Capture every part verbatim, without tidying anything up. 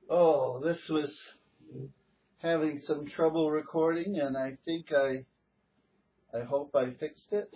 Oh, this was having some trouble recording, and I think I, I hope I fixed it.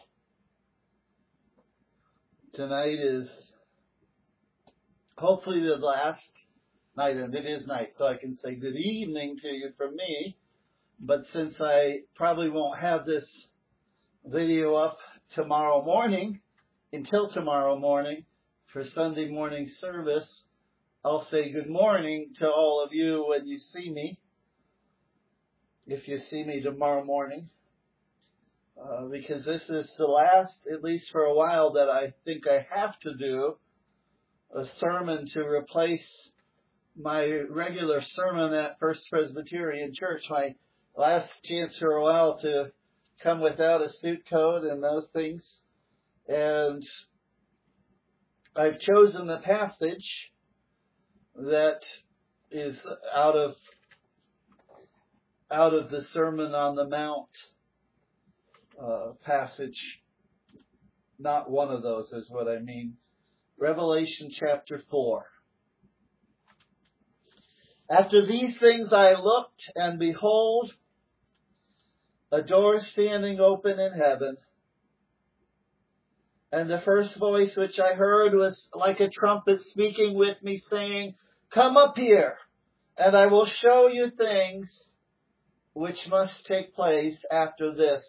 Tonight is hopefully the last night, and it is night, so I can say good evening to you from me. But since I probably won't have this video up tomorrow morning, until tomorrow morning for Sunday morning service, I'll say good morning to all of you when you see me, if you see me tomorrow morning, uh, because this is the last, at least for a while, that I think I have to do a sermon to replace my regular sermon at First Presbyterian Church. My last chance for a while to come without a suit coat and those things. And I've chosen the passage that is out of out of the Sermon on the Mount uh, passage. Not one of those is what I mean. Revelation chapter four. After these things I looked, and behold, a door standing open in heaven. And the first voice which I heard was like a trumpet speaking with me, saying, "Come up here, and I will show you things which must take place after this."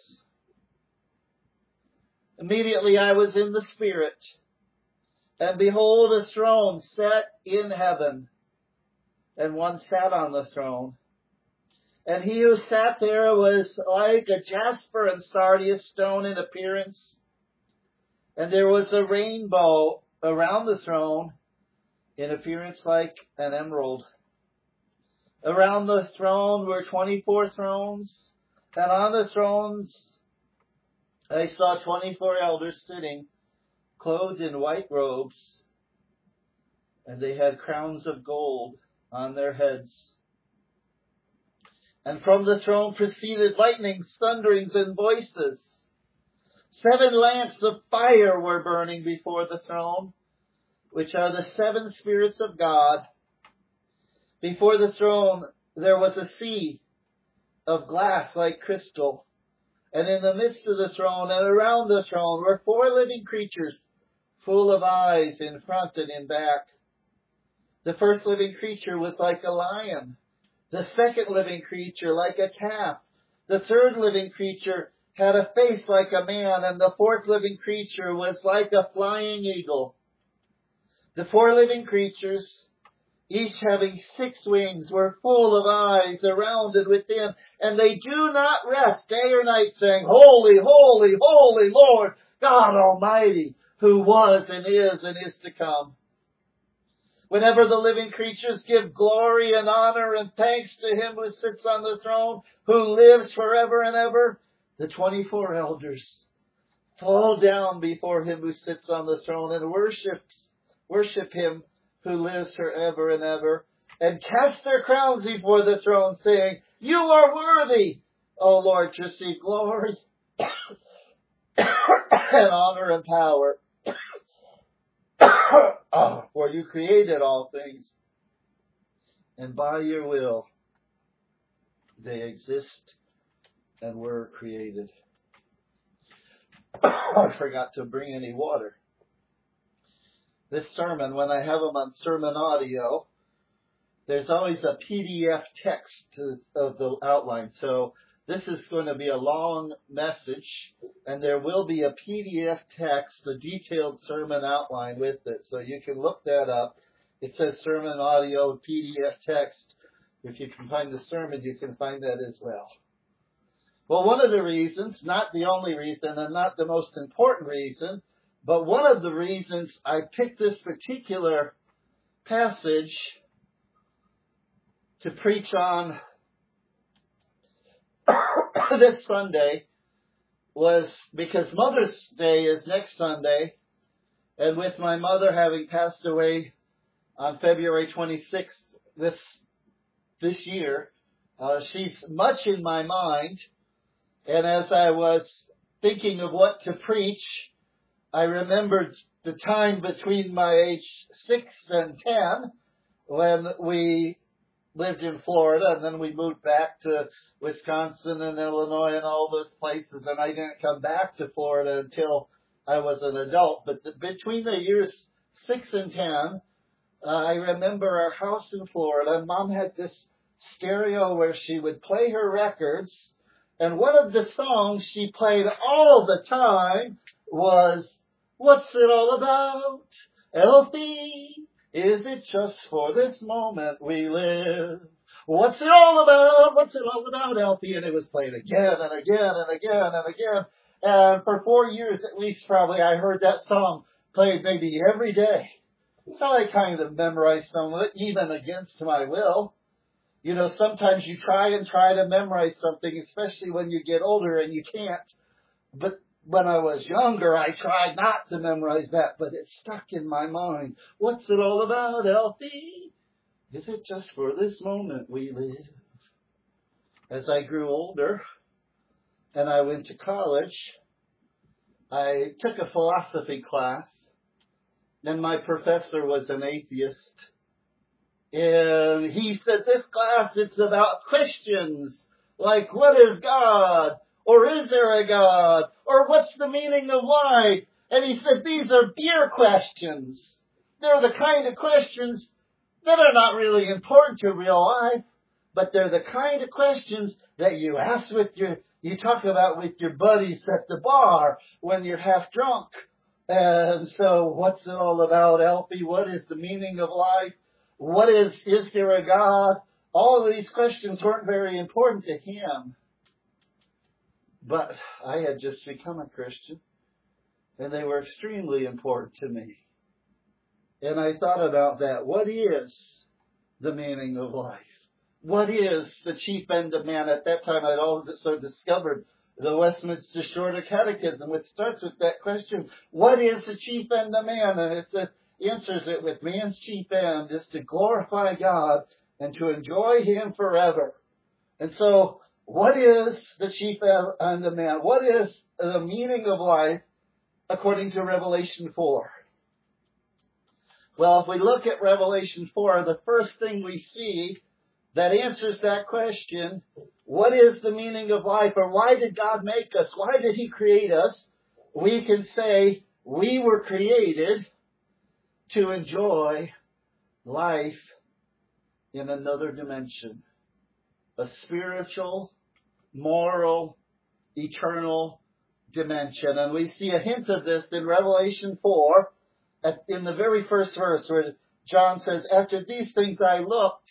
Immediately I was in the Spirit, and behold, a throne set in heaven, and one sat on the throne. And he who sat there was like a jasper and sardius stone in appearance. And there was a rainbow around the throne, in appearance like an emerald. Around the throne were twenty-four thrones, and on the thrones I saw twenty-four elders sitting, clothed in white robes, and they had crowns of gold on their heads. And from the throne proceeded lightnings, thunderings, and voices. Seven lamps of fire were burning before the throne, which are the seven spirits of God. Before the throne there was a sea of glass like crystal, and in the midst of the throne and around the throne were four living creatures, full of eyes in front and in back. The first living creature was like a lion, the second living creature like a calf, the third living creature had a face like a man, and the fourth living creature was like a flying eagle. The four living creatures, each having six wings, were full of eyes around and within, and they do not rest day or night, saying, "Holy, holy, holy Lord, God Almighty, who was and is and is to come." Whenever the living creatures give glory and honor and thanks to Him who sits on the throne, who lives forever and ever, the twenty-four elders fall down before Him who sits on the throne and worships, worship Him who lives forever and ever, and cast their crowns before the throne, saying, "You are worthy, O Lord, to receive glory and honor and power. For you created all things, and by your will they exist and were created." I forgot to bring any water. This sermon, when I have them on sermon audio, there's always a P D F text of the outline. So this is going to be a long message, and there will be a P D F text, a detailed sermon outline with it. So you can look that up. It says sermon audio, P D F text. If you can find the sermon, you can find that as well. Well, one of the reasons, not the only reason and not the most important reason, but one of the reasons I picked this particular passage to preach on this Sunday was because Mother's Day is next Sunday, and with my mother having passed away on February twenty-sixth this this year, uh, she's much in my mind. And as I was thinking of what to preach, I remembered the time between my age six and ten when we lived in Florida, and then we moved back to Wisconsin and Illinois and all those places, and I didn't come back to Florida until I was an adult. But the, between the years six and ten, uh, I remember our house in Florida. Mom had this stereo where she would play her records, and one of the songs she played all the time was, "What's it all about, Elfie? Is it just for this moment we live? What's it all about? What's it all about, Elfie?" And it was played again and again and again and again. And for four years at least, probably, I heard that song played maybe every day. So I kind of memorized some of it, even against my will. You know, sometimes you try and try to memorize something, especially when you get older and you can't. But when I was younger, I tried not to memorize that, but it stuck in my mind. What's it all about, Elfie? Is it just for this moment we live? As I grew older and I went to college, I took a philosophy class, and my professor was an atheist. And he said, this class, it's about questions, like what is God? Or is there a God? Or what's the meaning of life? And he said, these are beer questions. They're the kind of questions that are not really important to real life, but they're the kind of questions that you ask with your, you talk about with your buddies at the bar when you're half drunk. And so what's it all about, Elfie? What is the meaning of life? What is, is there a God? All of these questions weren't very important to him. But I had just become a Christian, and they were extremely important to me. And I thought about that. What is the meaning of life? What is the chief end of man? At that time, I'd also discovered the Westminster Shorter Catechism, which starts with that question, what is the chief end of man? And it says, answers it with man's chief end is to glorify God and to enjoy him forever. And so, what is the chief end of man? What is the meaning of life according to Revelation four? Well, if we look at Revelation four, the first thing we see that answers that question, what is the meaning of life, or why did God make us? Why did he create us? We can say we were created to enjoy life in another dimension. A spiritual, moral, eternal dimension. And we see a hint of this in Revelation four, at, in the very first verse, where John says, after these things I looked,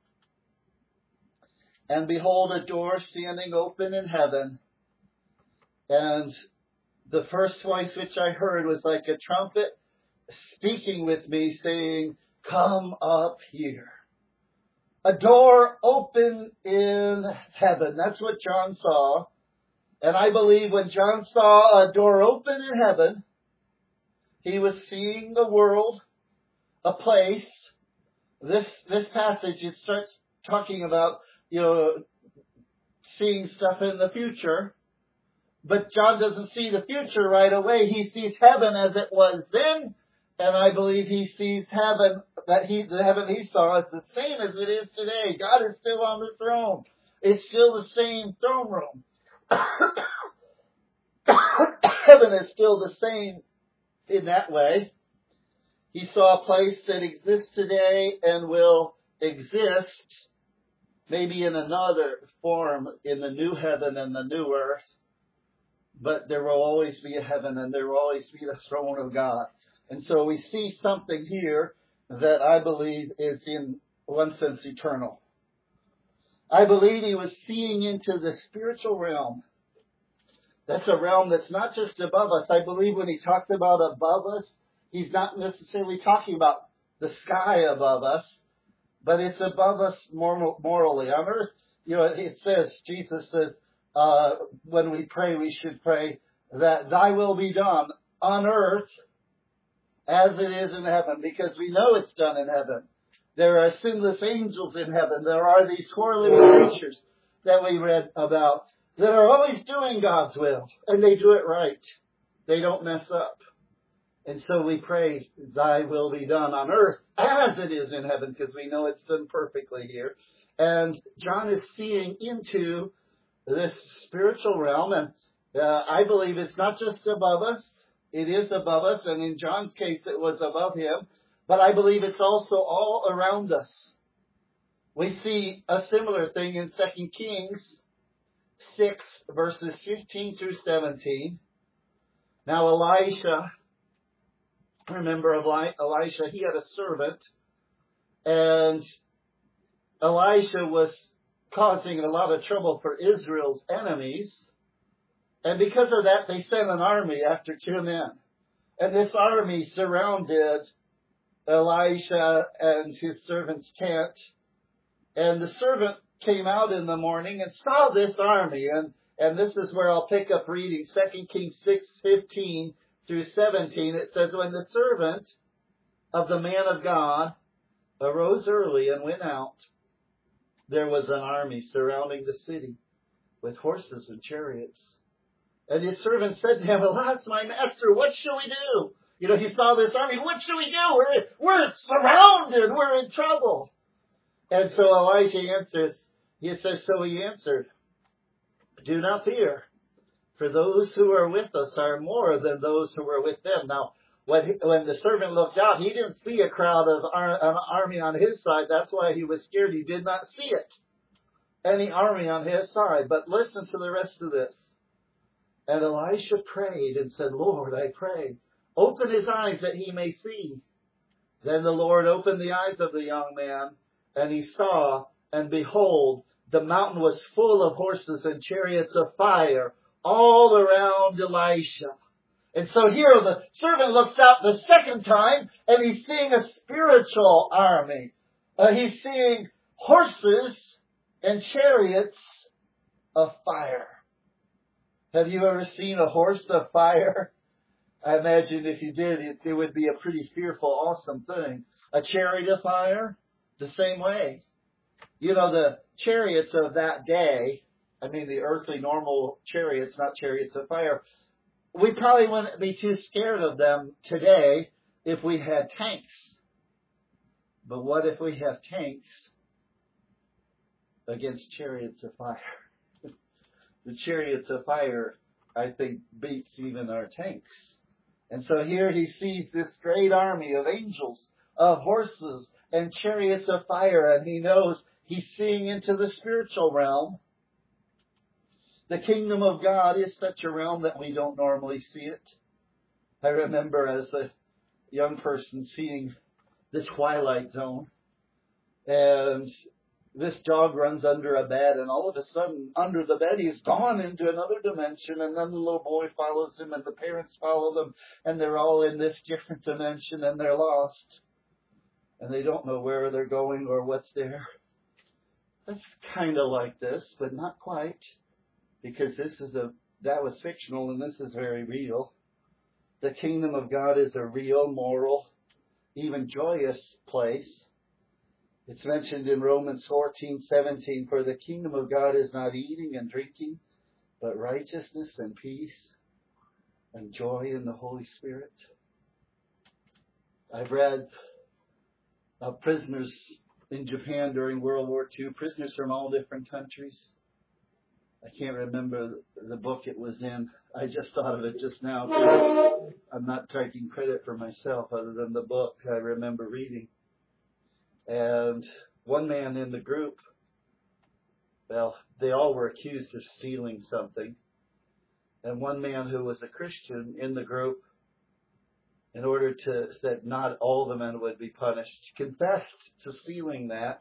and behold, a door standing open in heaven. And the first voice which I heard was like a trumpet speaking with me, saying, come up here. A door open in heaven. That's what John saw. And I believe when John saw a door open in heaven, he was seeing the world, a place. This, this passage, it starts talking about, you know, seeing stuff in the future. But John doesn't see the future right away. He sees heaven as it was then. And I believe he sees heaven, that he, the heaven he saw is the same as it is today. God is still on the throne. It's still the same throne room. Heaven is still the same in that way. He saw a place that exists today and will exist maybe in another form in the new heaven and the new earth. But there will always be a heaven and there will always be the throne of God. And so we see something here that I believe is in one sense eternal. I believe he was seeing into the spiritual realm. That's a realm that's not just above us. I believe when he talks about above us, he's not necessarily talking about the sky above us, but it's above us moral, morally. On earth, you know, it says, Jesus says, uh, when we pray, we should pray that thy will be done on earth as it is in heaven, because we know it's done in heaven. There are sinless angels in heaven. There are these four living creatures that we read about that are always doing God's will, and they do it right. They don't mess up. And so we pray, thy will be done on earth as it is in heaven, because we know it's done perfectly here. And John is seeing into this spiritual realm, and uh, I believe it's not just above us. It is above us, and in John's case it was above him. But I believe it's also all around us. We see a similar thing in Second Kings six, verses fifteen through seventeen. Now Elisha, remember Elisha, he had a servant, and Elisha was causing a lot of trouble for Israel's enemies. And because of that, they sent an army after two men. And this army surrounded Elisha and his servant's tent. And the servant came out in the morning and saw this army. And, and this is where I'll pick up reading Second Kings six, fifteen through seventeen. It says, when the servant of the man of God arose early and went out, there was an army surrounding the city with horses and chariots. And his servant said to him, alas, my master, what shall we do? You know, he saw this army. What shall we do? We're, we're surrounded. We're in trouble. And so Elisha answers, he says, so he answered, do not fear, for those who are with us are more than those who are with them. Now, when, he, when the servant looked out, he didn't see a crowd of ar- an army on his side. That's why he was scared. He did not see it. Any army on his side. But listen to the rest of this. And Elisha prayed and said, Lord, I pray, open his eyes that he may see. Then the Lord opened the eyes of the young man, and he saw, and behold, the mountain was full of horses and chariots of fire all around Elisha. And so here the servant looks out the second time, and he's seeing a spiritual army. Uh, he's seeing horses and chariots of fire. Have you ever seen a horse of fire? I imagine if you did, it, it would be a pretty fearful, awesome thing. A chariot of fire, the same way. You know, the chariots of that day, I mean the earthly normal chariots, not chariots of fire, we probably wouldn't be too scared of them today if we had tanks. But what if we have tanks against chariots of fire? The chariots of fire, I think, beats even our tanks. And so here he sees this great army of angels, of horses, and chariots of fire, and he knows he's seeing into the spiritual realm. The kingdom of God is such a realm that we don't normally see it. I remember as a young person seeing the Twilight Zone, and this dog runs under a bed, and all of a sudden, under the bed, he's gone into another dimension, and then the little boy follows him, and the parents follow them, and they're all in this different dimension, and they're lost. And they don't know where they're going or what's there. That's kind of like this, but not quite, because this is a, that was fictional, and this is very real. The kingdom of God is a real, moral, even joyous place. It's mentioned in Romans fourteen seventeen, for the kingdom of God is not eating and drinking, but righteousness and peace and joy in the Holy Spirit. I've read of prisoners in Japan during World War Two, prisoners from all different countries. I can't remember the book it was in. I just thought of it just now. I'm not taking credit for myself other than the book I remember reading. And one man in the group, well, they all were accused of stealing something. And one man who was a Christian in the group, in order to that not all the men would be punished, confessed to stealing that.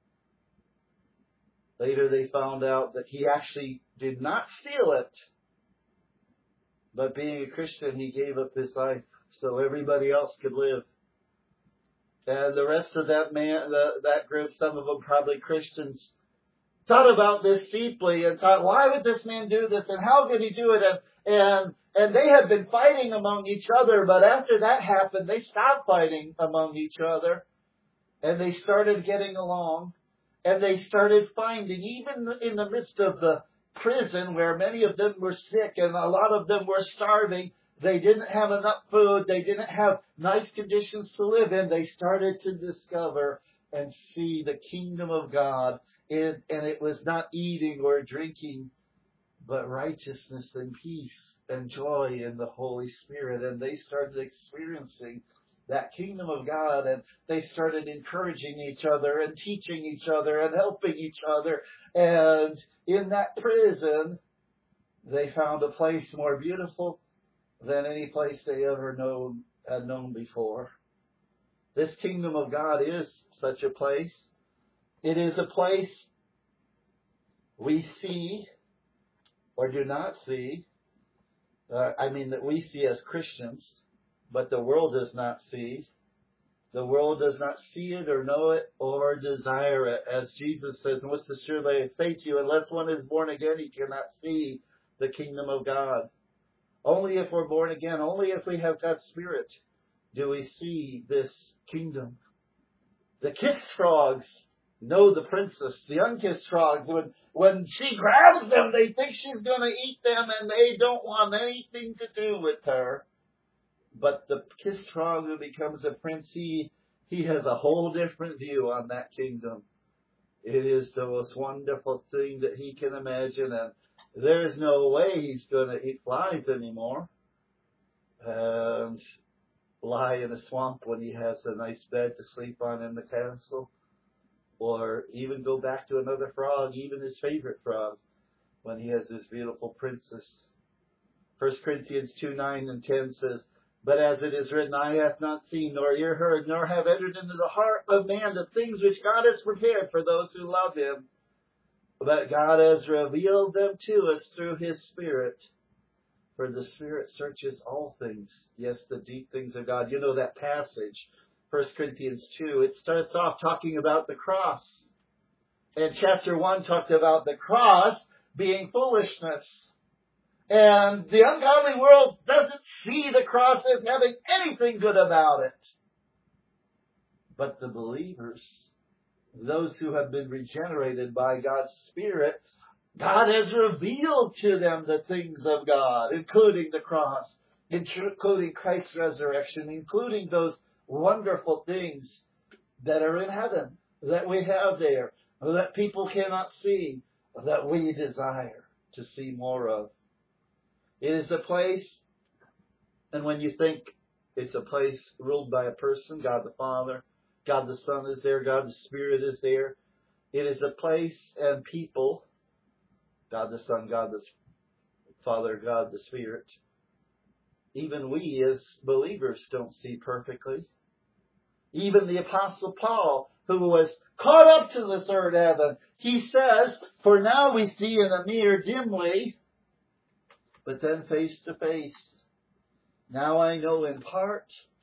Later they found out that he actually did not steal it. But being a Christian, he gave up his life so everybody else could live. And the rest of that man, the, that group, some of them probably Christians, thought about this deeply and thought, why would this man do this? And how did he do it? And, and, and they had been fighting among each other, but after that happened, they stopped fighting among each other. And they started getting along. And they started finding, even in the midst of the prison where many of them were sick and a lot of them were starving, They didn't have enough food. They didn't have nice conditions to live in. They started to discover and see the kingdom of God. And, and it was not eating or drinking, but righteousness and peace and joy in the Holy Spirit. And they started experiencing that kingdom of God, and they started encouraging each other and teaching each other and helping each other. And in that prison, they found a place more beautiful than any place they ever known, had known before. This kingdom of God is such a place. It is a place we see or do not see. Uh, I mean that we see as Christians, but the world does not see. The world does not see it or know it or desire it. As Jesus says, most assuredly I say to you, unless one is born again, he cannot see the kingdom of God. Only if we're born again, only if we have God's Spirit, do we see this kingdom. The kissed frogs know the princess. The unkissed frogs, when, when she grabs them, they think she's going to eat them, and they don't want anything to do with her. But the kissed frog who becomes a prince, he, he has a whole different view on that kingdom. It is the most wonderful thing that he can imagine, and there's no way he's going to eat flies anymore and lie in a swamp when he has a nice bed to sleep on in the castle, or even go back to another frog, even his favorite frog, when he has this beautiful princess. First Corinthians two, nine and ten says, but as it is written, eye hath not seen, nor ear heard, nor have entered into the heart of man the things which God has prepared for those who love him. But God has revealed them to us through his Spirit. For the Spirit searches all things. Yes, the deep things of God. You know that passage, First Corinthians two. It starts off talking about the cross. And chapter one talked about the cross being foolishness. And the ungodly world doesn't see the cross as having anything good about it. But the believers, those who have been regenerated by God's Spirit, God has revealed to them the things of God, including the cross, including Christ's resurrection, including those wonderful things that are in heaven, that we have there, that people cannot see, that we desire to see more of. It is a place, and when you think it's a place ruled by a person, God the Father, God the Son is there, God the Spirit is there. It is a place and people, God the Son, God the Father, God the Spirit. Even we as believers don't see perfectly. Even the Apostle Paul, who was caught up to the third heaven, he says, for now we see in a mirror dimly, but then face to face. Now I know in part,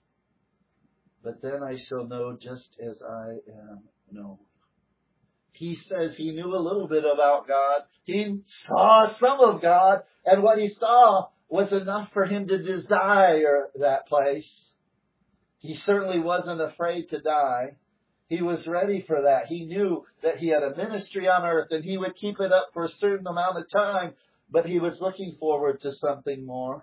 but then I shall know just as I am known. He says he knew a little bit about God. He saw some of God, and what he saw was enough for him to desire that place. He certainly wasn't afraid to die. He was ready for that. He knew that he had a ministry on earth, and he would keep it up for a certain amount of time, but he was looking forward to something more.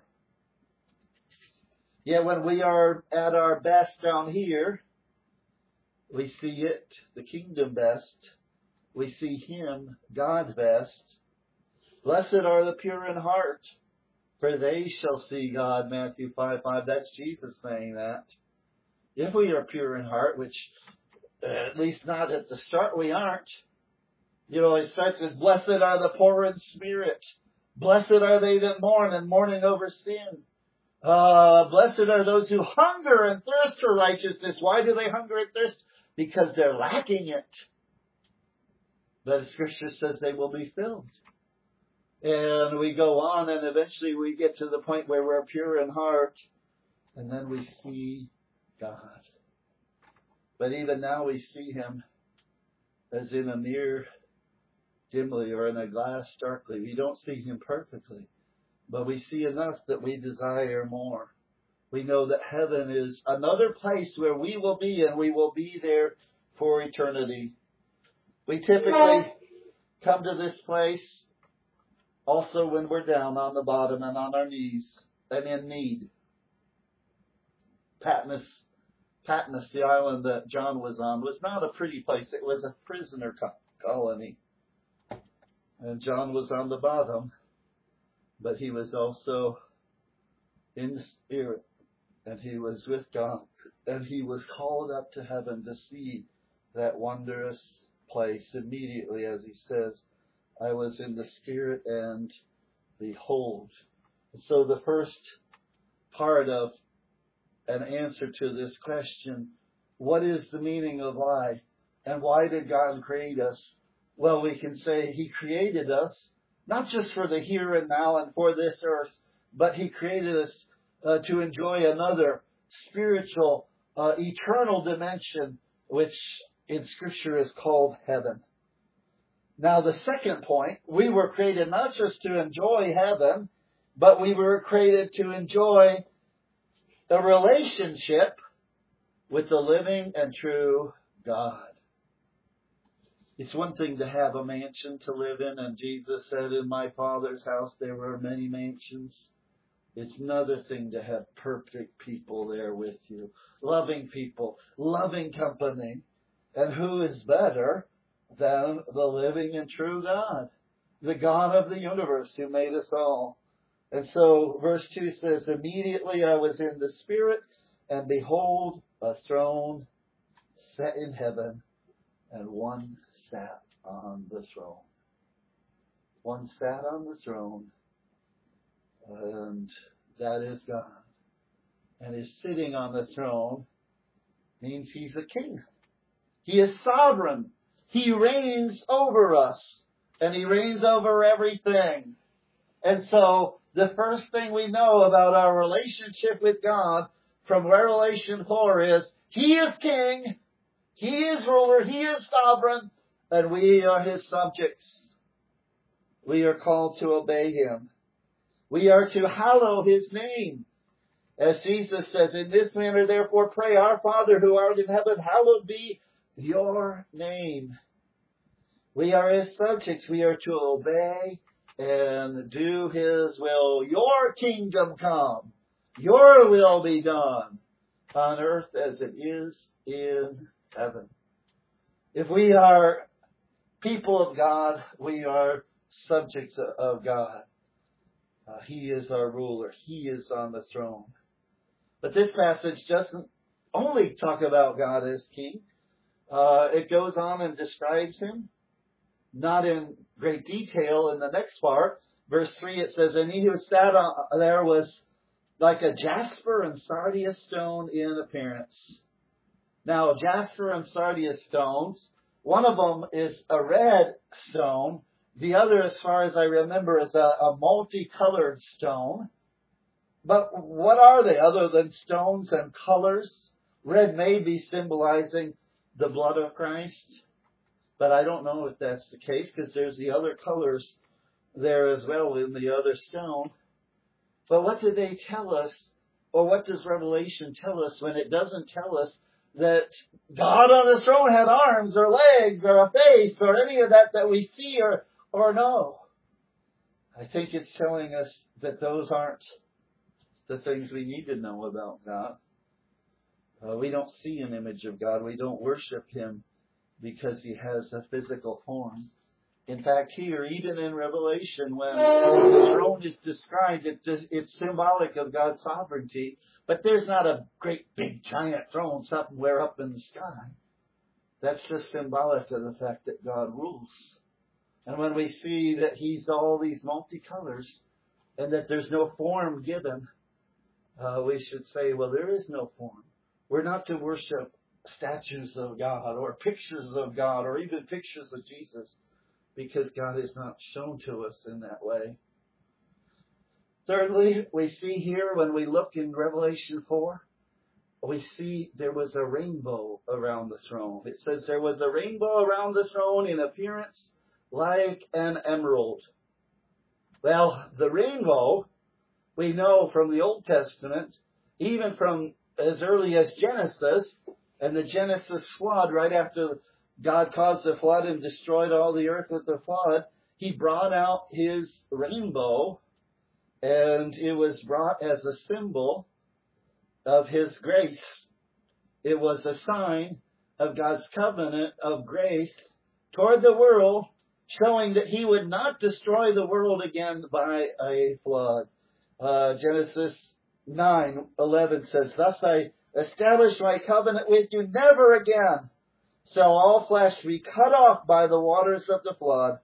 Yet when we are at our best down here, we see it, the kingdom best. We see him, God best. Blessed are the pure in heart, for they shall see God. Matthew five five. That's Jesus saying that. If we are pure in heart, which uh, at least not at the start we aren't. You know, it starts with, blessed are the poor in spirit. Blessed are they that mourn and mourning over sin. Uh, blessed are those who hunger and thirst for righteousness. Why do they hunger and thirst? Because they're lacking it. But Scripture says they will be filled. And we go on, and eventually we get to the point where we're pure in heart, and then we see God. But even now we see him as in a mirror dimly, or in a glass darkly. We don't see him perfectly, but we see enough that we desire more. We know that heaven is another place where we will be, and we will be there for eternity. We typically come to this place also when we're down on the bottom and on our knees. and in need. Patmos, Patmos, the island that John was on, was not a pretty place. It was a prisoner colony. And John was on the bottom, but he was also in the Spirit, and he was with God, and he was called up to heaven to see that wondrous place. Immediately, as he says, I was in the Spirit, and behold. And so the first part of an answer to this question, what is the meaning of life, and why did God create us? Well, we can say He created us, not just for the here and now and for this earth, but He created us uh, to enjoy another spiritual, uh, eternal dimension, which in Scripture is called heaven. Now, the second point, we were created not just to enjoy heaven, but we were created to enjoy a relationship with the living and true God. It's one thing to have a mansion to live in, and Jesus said, in my Father's house there were many mansions. It's another thing to have perfect people there with you, loving people, loving company. And who is better than the living and true God, the God of the universe who made us all? And so verse two says, immediately I was in the Spirit, and behold, a throne set in heaven, and one sat on the throne. One sat on the throne, and that is God. And His sitting on the throne means He's a king. He is sovereign. He reigns over us, and He reigns over everything. And so the first thing we know about our relationship with God from Revelation four is He is king, He is ruler, He is sovereign, and we are His subjects. We are called to obey Him. We are to hallow His name. As Jesus says, in this manner therefore pray, our Father who art in heaven, hallowed be your name. We are His subjects. We are to obey and do His will. Your kingdom come. Your will be done on earth as it is in heaven. If we are people of God, we are subjects of God. Uh, he is our ruler. He is on the throne. But this passage doesn't only talk about God as king. Uh, it goes on and describes Him, not in great detail in the next part. Verse three, it says, and He who sat on there was like a jasper and sardius stone in appearance. Now, jasper and sardius stones, one of them is a red stone. The other, as far as I remember, is a, a multicolored stone. But what are they other than stones and colors? Red may be symbolizing the blood of Christ, but I don't know if that's the case because there's the other colors there as well in the other stone. But what do they tell us, or what does Revelation tell us when it doesn't tell us that God on His throne had arms or legs or a face or any of that that we see or, or know? I think it's telling us that those aren't the things we need to know about God. Uh, we don't see an image of God. We don't worship Him because He has a physical form. In fact, here, even in Revelation, when the throne is described, it just, it's symbolic of God's sovereignty. But there's not a great big giant throne somewhere up in the sky. That's just symbolic of the fact that God rules. And when we see that He's all these multicolors and that there's no form given, uh, we should say, well, there is no form. We're not to worship statues of God or pictures of God or even pictures of Jesus, because God is not shown to us in that way. Thirdly, we see here when we look in Revelation four, we see there was a rainbow around the throne. It says there was a rainbow around the throne in appearance like an emerald. Well, the rainbow, we know from the Old Testament, even from as early as Genesis, and the Genesis flood, right after God caused the flood and destroyed all the earth with the flood, He brought out His rainbow, And it was brought as a symbol of His grace. It was a sign of God's covenant of grace toward the world, showing that He would not destroy the world again by a flood. Uh, Genesis nine eleven says, "Thus I establish my covenant with you, never again shall all flesh be cut off by the waters of the flood.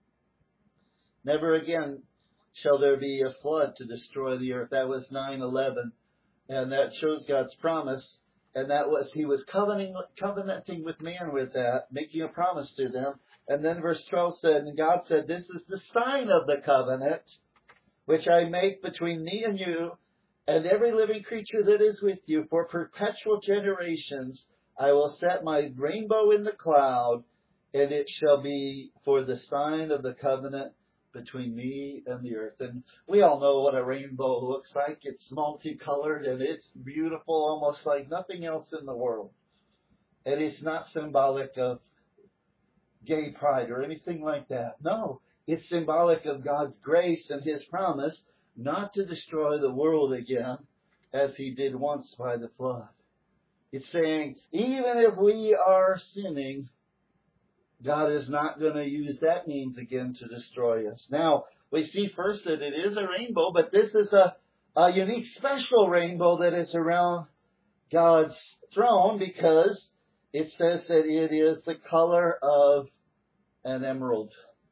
Never again shall there be a flood to destroy the earth." That was nine eleven. And that shows God's promise. And that was, He was covenanting, covenanting with man with that, making a promise to them. And then verse twelve said, "And God said, this is the sign of the covenant, which I make between me and you, and every living creature that is with you. For perpetual generations I will set my rainbow in the cloud, and it shall be for the sign of the covenant between me and the earth." And we all know what a rainbow looks like. It's multicolored and it's beautiful, almost like nothing else in the world. And it's not symbolic of gay pride or anything like that. No, it's symbolic of God's grace and His promise not to destroy the world again as He did once by the flood. It's saying, even if we are sinning, God is not going to use that means again to destroy us. Now, we see first that it is a rainbow, but this is a, a unique, special rainbow that is around God's throne, because it says that it is the color of an emerald.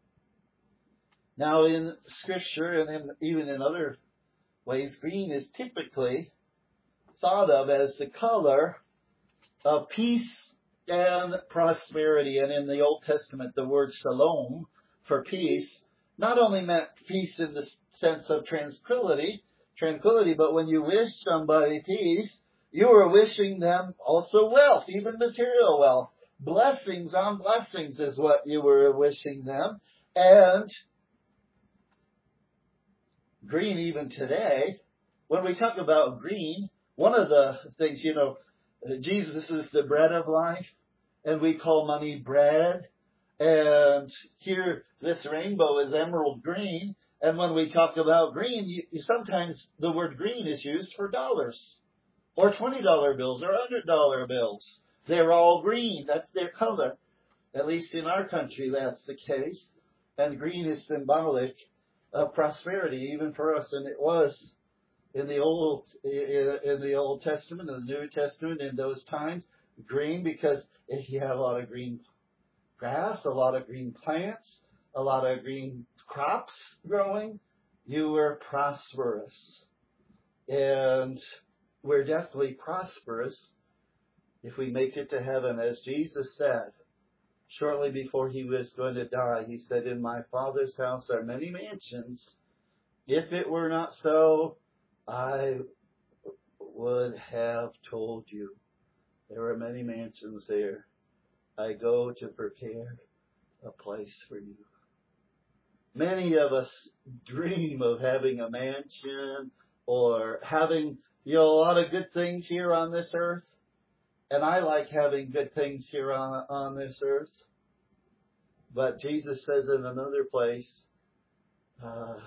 Now, in Scripture and in, even in other ways, green is typically thought of as the color of peace and prosperity. And in the Old Testament, the word shalom, for peace, not only meant peace in the sense of tranquility, tranquility, but when you wish somebody peace, you were wishing them also wealth, even material wealth. Blessings on blessings is what you were wishing them. And green, even today, when we talk about green, one of the things, you know, Jesus is the bread of life, and we call money bread. And here, this rainbow is emerald green. And when we talk about green, you, you, sometimes the word green is used for dollars, or twenty dollar bills, or one hundred dollar bills. They're all green. That's their color. At least in our country, that's the case. And green is symbolic of prosperity, even for us. And it was in the Old in the Old Testament, in the New Testament, in those times, green, because you had a lot of green grass, a lot of green plants, a lot of green crops growing. You were prosperous. And we're definitely prosperous if we make it to heaven. As Jesus said, shortly before He was going to die, He said, "In my Father's house are many mansions. If it were not so, I would have told you. There are many mansions there. I go to prepare a place for you." Many of us dream of having a mansion or having, you know, a lot of good things here on this earth. And I like having good things here on, on this earth. But Jesus says in another place, uh,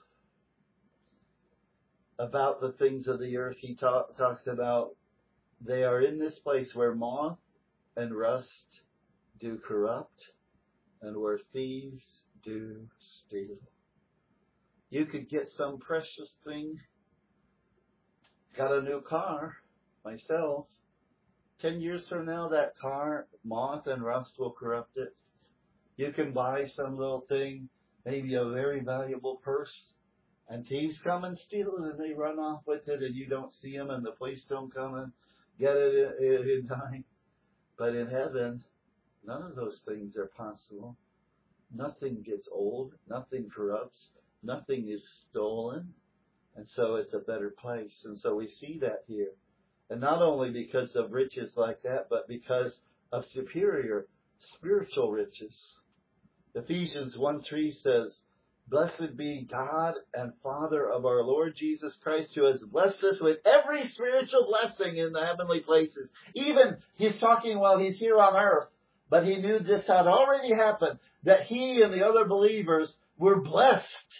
about the things of the earth, He talk, talks about they are in this place where moth and rust do corrupt, and where thieves do steal. You could get some precious thing. Got a new car myself. Ten years from now, that car, moth and rust will corrupt it. You can buy some little thing, maybe a very valuable purse, and thieves come and steal it, and they run off with it, and you don't see them, and the police don't come and get it in, in time. But in heaven, none of those things are possible. Nothing gets old. Nothing corrupts. Nothing is stolen. And so it's a better place. And so we see that here. And not only because of riches like that, but because of superior spiritual riches. Ephesians one three says, "Blessed be God and Father of our Lord Jesus Christ, who has blessed us with every spiritual blessing in the heavenly places." Even, He's talking while He's here on earth, but He knew this had already happened, that He and the other believers were blessed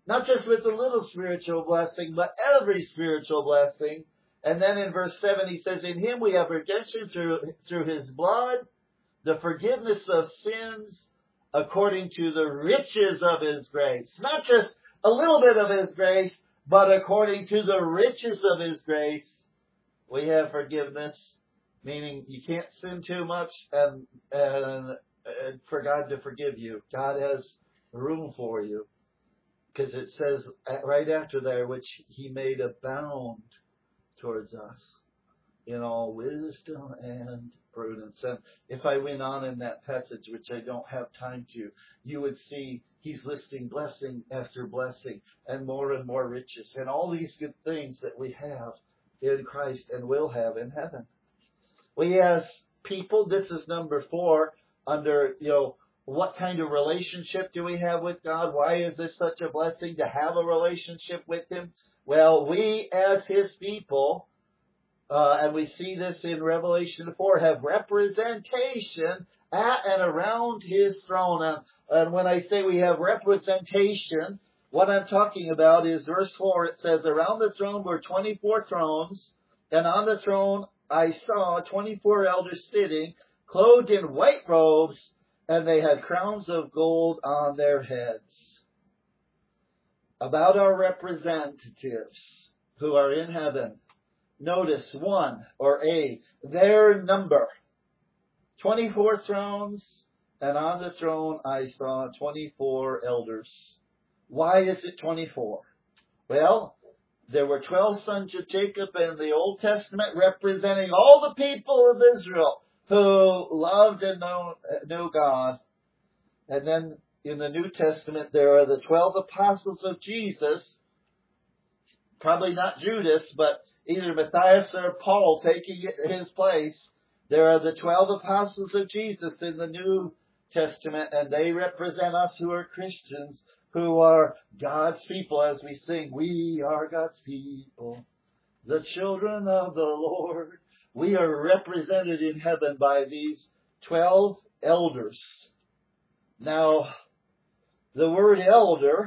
Not just with the little spiritual blessing, but every spiritual blessing. And then in verse seven he says, in him we have redemption through, through his blood, the forgiveness of sins according to the riches of his grace. Not just a little bit of his grace, but according to the riches of his grace, we have forgiveness, meaning you can't sin too much and, and, and for God to forgive you. God has room for you. Because it says right after there, which he made abound towards us in all wisdom and prudence. And if I went on in that passage, which I don't have time to, you would see he's listing blessing after blessing and more and more riches and all these good things that we have in Christ and will have in heaven. We as people, this is number four under, you know, what kind of relationship do we have with God? Why is this such a blessing to have a relationship with him? Well, we as his people, uh, and we see this in Revelation four, have representation at and around his throne. And, and when I say we have representation, what I'm talking about is verse four. It says, around the throne were twenty-four thrones, and on the throne I saw twenty-four elders sitting, clothed in white robes, and they had crowns of gold on their heads. About our representatives who are in heaven, notice one, or A, their number. twenty-four thrones, and on the throne I saw twenty-four elders. Why is it twenty-four? Well, there were twelve sons of Jacob in the Old Testament representing all the people of Israel who loved and know, knew God. And then in the New Testament, there are the twelve apostles of Jesus. Probably not Judas, but either Matthias or Paul taking his place. There are the twelve apostles of Jesus in the New Testament, and they represent us who are Christians, who are God's people, as we sing, we are God's people, the children of the Lord. We are represented in heaven by these twelve elders. Now, the word elder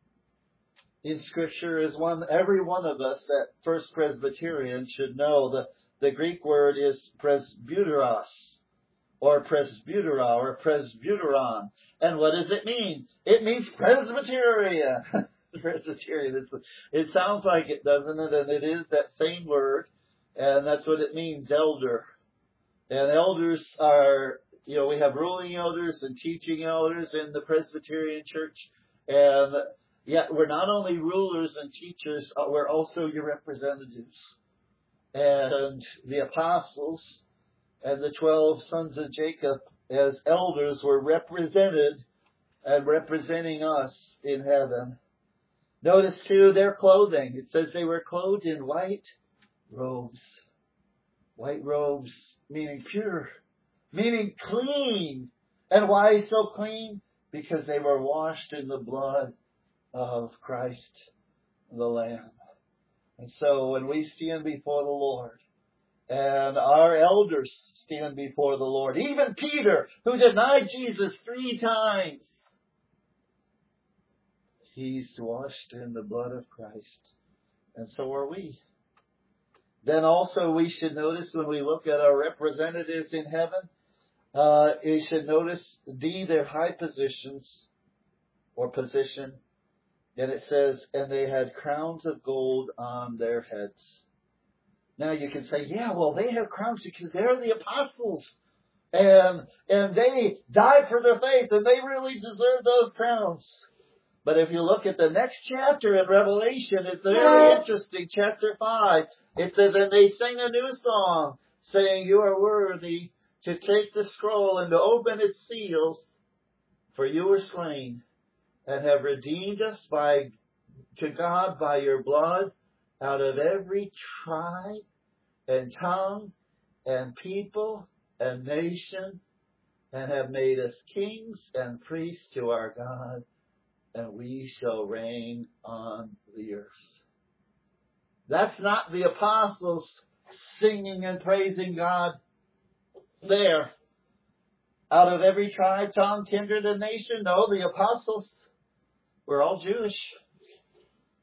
in Scripture is one every one of us at First Presbyterian should know. The, the Greek word is presbyteros, or presbytera, or presbyteron. And what does it mean? It means Presbyterian. Presbyterian. It's, it sounds like it, doesn't it? And it is that same word. And that's what it means, elder. And elders are, you know, we have ruling elders and teaching elders in the Presbyterian Church. And yet we're not only rulers and teachers, we're also your representatives. And the apostles and the twelve sons of Jacob as elders were represented and representing us in heaven. Notice too their clothing. It says they were clothed in white robes. White robes meaning pure, meaning clean. And why so clean? Because they were washed in the blood of Christ the Lamb. And so when we stand before the Lord, and our elders stand before the Lord, even Peter, who denied Jesus three times, he's washed in the blood of Christ. And so are we. Then also we should notice when we look at our representatives in heaven, uh, we should notice D, their high positions or position. And it says, and they had crowns of gold on their heads. Now you can say, yeah, well, they have crowns because they're the apostles. And, and they died for their faith and they really deserve those crowns. But if you look at the next chapter in Revelation, it's very interesting. Chapter five, it says, and they sing a new song, saying, you are worthy to take the scroll and to open its seals, for you were slain and have redeemed us by to God by your blood out of every tribe and tongue and people and nation, and have made us kings and priests to our God, and we shall reign on the earth. That's not the apostles singing and praising God there. Out of every tribe, tongue, kindred, and nation. No, the apostles were all Jewish.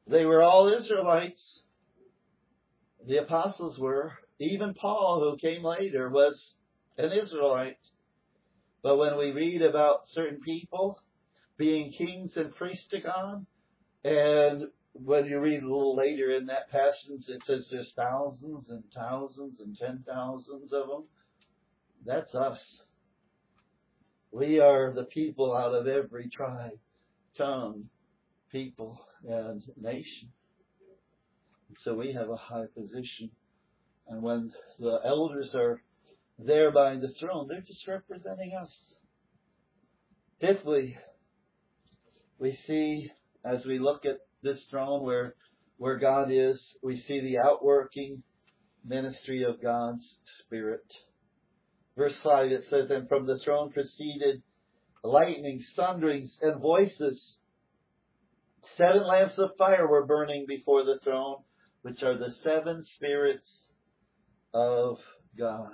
They were all Israelites. The apostles were. Even Paul, who came later, was an Israelite. But when we read about certain people being kings and priests to God, and when you read a little later in that passage, it says there's thousands and thousands and ten thousands of them. That's us. We are the people out of every tribe, tongue, people, and nation. So we have a high position. And when the elders are there by the throne, they're just representing us. Fifthly, we see, as we look at this throne where, where God is, we see the outworking ministry of God's Spirit. Verse five, it says, and from the throne proceeded lightnings, thunderings, and voices. Seven lamps of fire were burning before the throne, which are the seven spirits of God.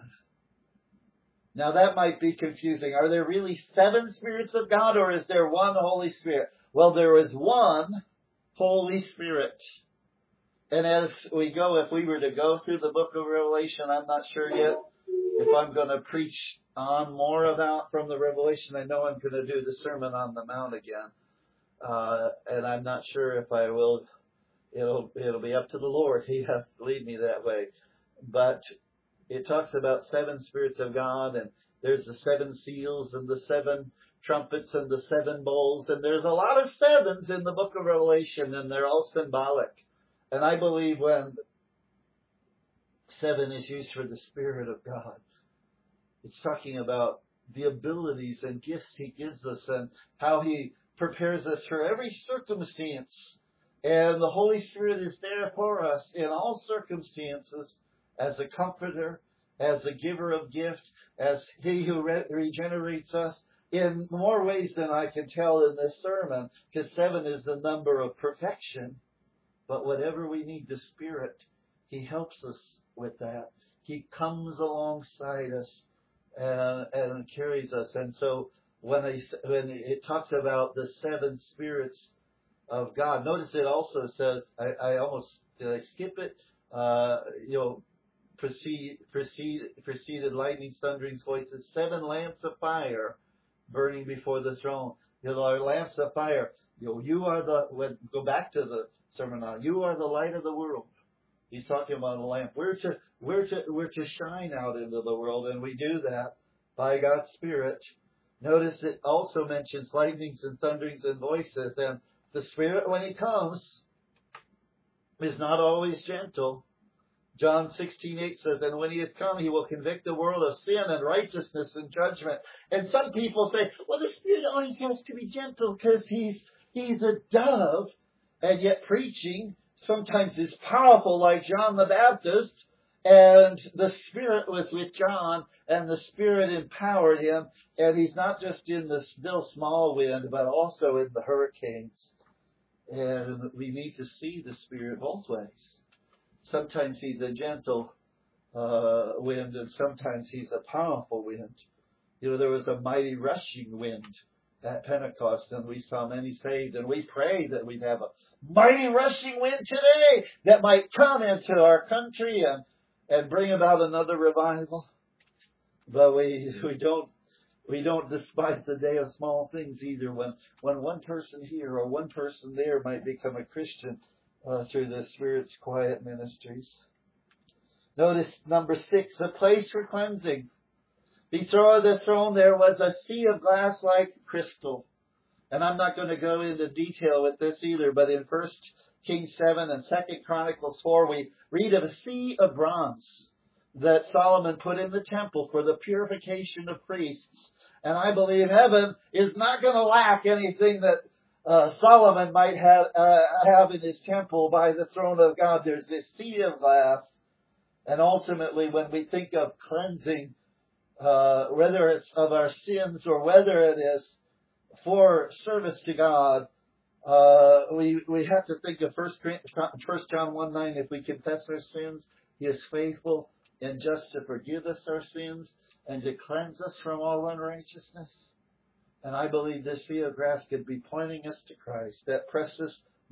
Now that might be confusing. Are there really seven spirits of God, or is there one Holy Spirit? Well, there is one Holy Spirit. And as we go, if we were to go through the book of Revelation, I'm not sure yet if I'm going to preach on more about from the Revelation. I know I'm going to do the Sermon on the Mount again. Uh, and I'm not sure if I will. It'll, it'll be up to the Lord. He has to lead me that way. But it talks about seven spirits of God, and there's the seven seals and the seven trumpets and the seven bowls, and there's a lot of sevens in the book of Revelation, and they're all symbolic. And I believe when seven is used for the Spirit of God, it's talking about the abilities and gifts He gives us and how He prepares us for every circumstance. And the Holy Spirit is there for us in all circumstances as a comforter, as a giver of gifts, as He who re- regenerates us in more ways than I can tell in this sermon, because seven is the number of perfection. But whatever we need, the Spirit, He helps us with that. He comes alongside us and, and carries us. And so when, I, when it talks about the seven spirits of God, notice it also says, I, I almost, did I skip it? Uh, you know, proceed, proceed, proceeded lightning, thunderings, voices, seven lamps of fire burning before the throne. You know, our lamps of fire. You know, you are the, when, go back to the sermon now, you are the light of the world. He's talking about a lamp. We're to, we're to, we're to shine out into the world, and we do that by God's Spirit. Notice it also mentions lightnings and thunderings and voices, and the Spirit, when He comes, is not always gentle. John sixteen eight says, and when He has come, He will convict the world of sin and righteousness and judgment. And some people say, well, the Spirit always has to be gentle because He's He's a dove. And yet preaching sometimes is powerful, like John the Baptist. And the Spirit was with John, and the Spirit empowered him. And He's not just in the still small wind, but also in the hurricanes. And we need to see the Spirit both ways. Sometimes He's a gentle uh, wind, and sometimes He's a powerful wind. You know, there was a mighty rushing wind at Pentecost, and we saw many saved, and we prayed that we'd have a mighty rushing wind today that might come into our country and, and bring about another revival. But we we don't we don't despise the day of small things either. When when one person here or one person there might become a Christian uh, through the Spirit's quiet ministries. Notice number six, a place for cleansing. Before the throne there was a sea of glass like crystal. And I'm not going to go into detail with this either, but in First Kings seven and Second Chronicles four, we read of a sea of bronze that Solomon put in the temple for the purification of priests. And I believe heaven is not going to lack anything that uh, Solomon might have, uh, have in his temple by the throne of God. There's this sea of glass. And ultimately, when we think of cleansing, Uh, whether it's of our sins or whether it is for service to God, uh, we we have to think of First John one nine. If we confess our sins, He is faithful and just to forgive us our sins and to cleanse us from all unrighteousness. And I believe this sea of grass could be pointing us to Christ, that precious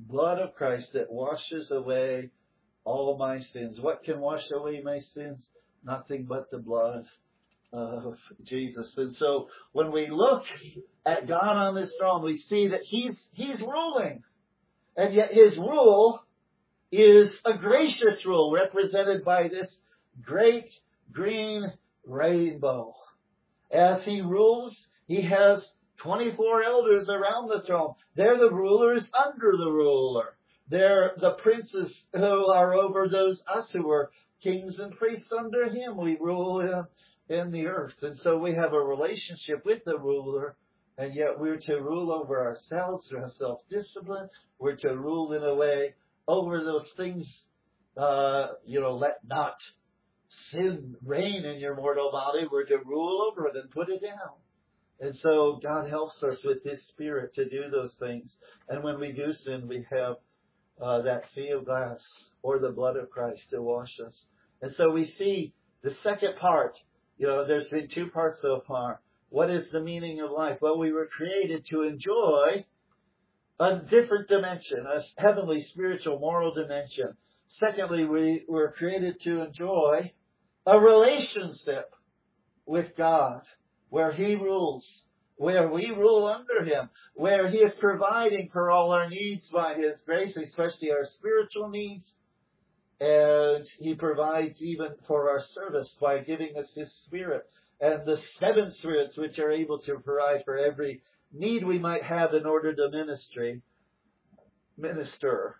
blood of Christ that washes away all my sins. What can wash away my sins? Nothing but the blood of Jesus. And so when we look at God on His throne, we see that He's He's ruling. And yet His rule is a gracious rule represented by this great green rainbow. As He rules, He has twenty-four elders around the throne. They're the rulers under the ruler. They're the princes who are over those us who are kings and priests under Him. We rule in, in the earth. And so we have a relationship with the ruler, and yet we're to rule over ourselves through self-discipline. We're to rule in a way over those things, uh, you know, let not sin reign in your mortal body. We're to rule over it and put it down. And so God helps us with His Spirit to do those things. And when we do sin, we have uh, that sea of glass or the blood of Christ to wash us. And so we see the second part. You know, there's been two parts so far. What is the meaning of life? Well, we were created to enjoy a different dimension, a heavenly, spiritual, moral dimension. Secondly, we were created to enjoy a relationship with God, where He rules, where we rule under Him, where He is providing for all our needs by His grace, especially our spiritual needs. And He provides even for our service by giving us His Spirit and the seven spirits which are able to provide for every need we might have in order to ministry, minister.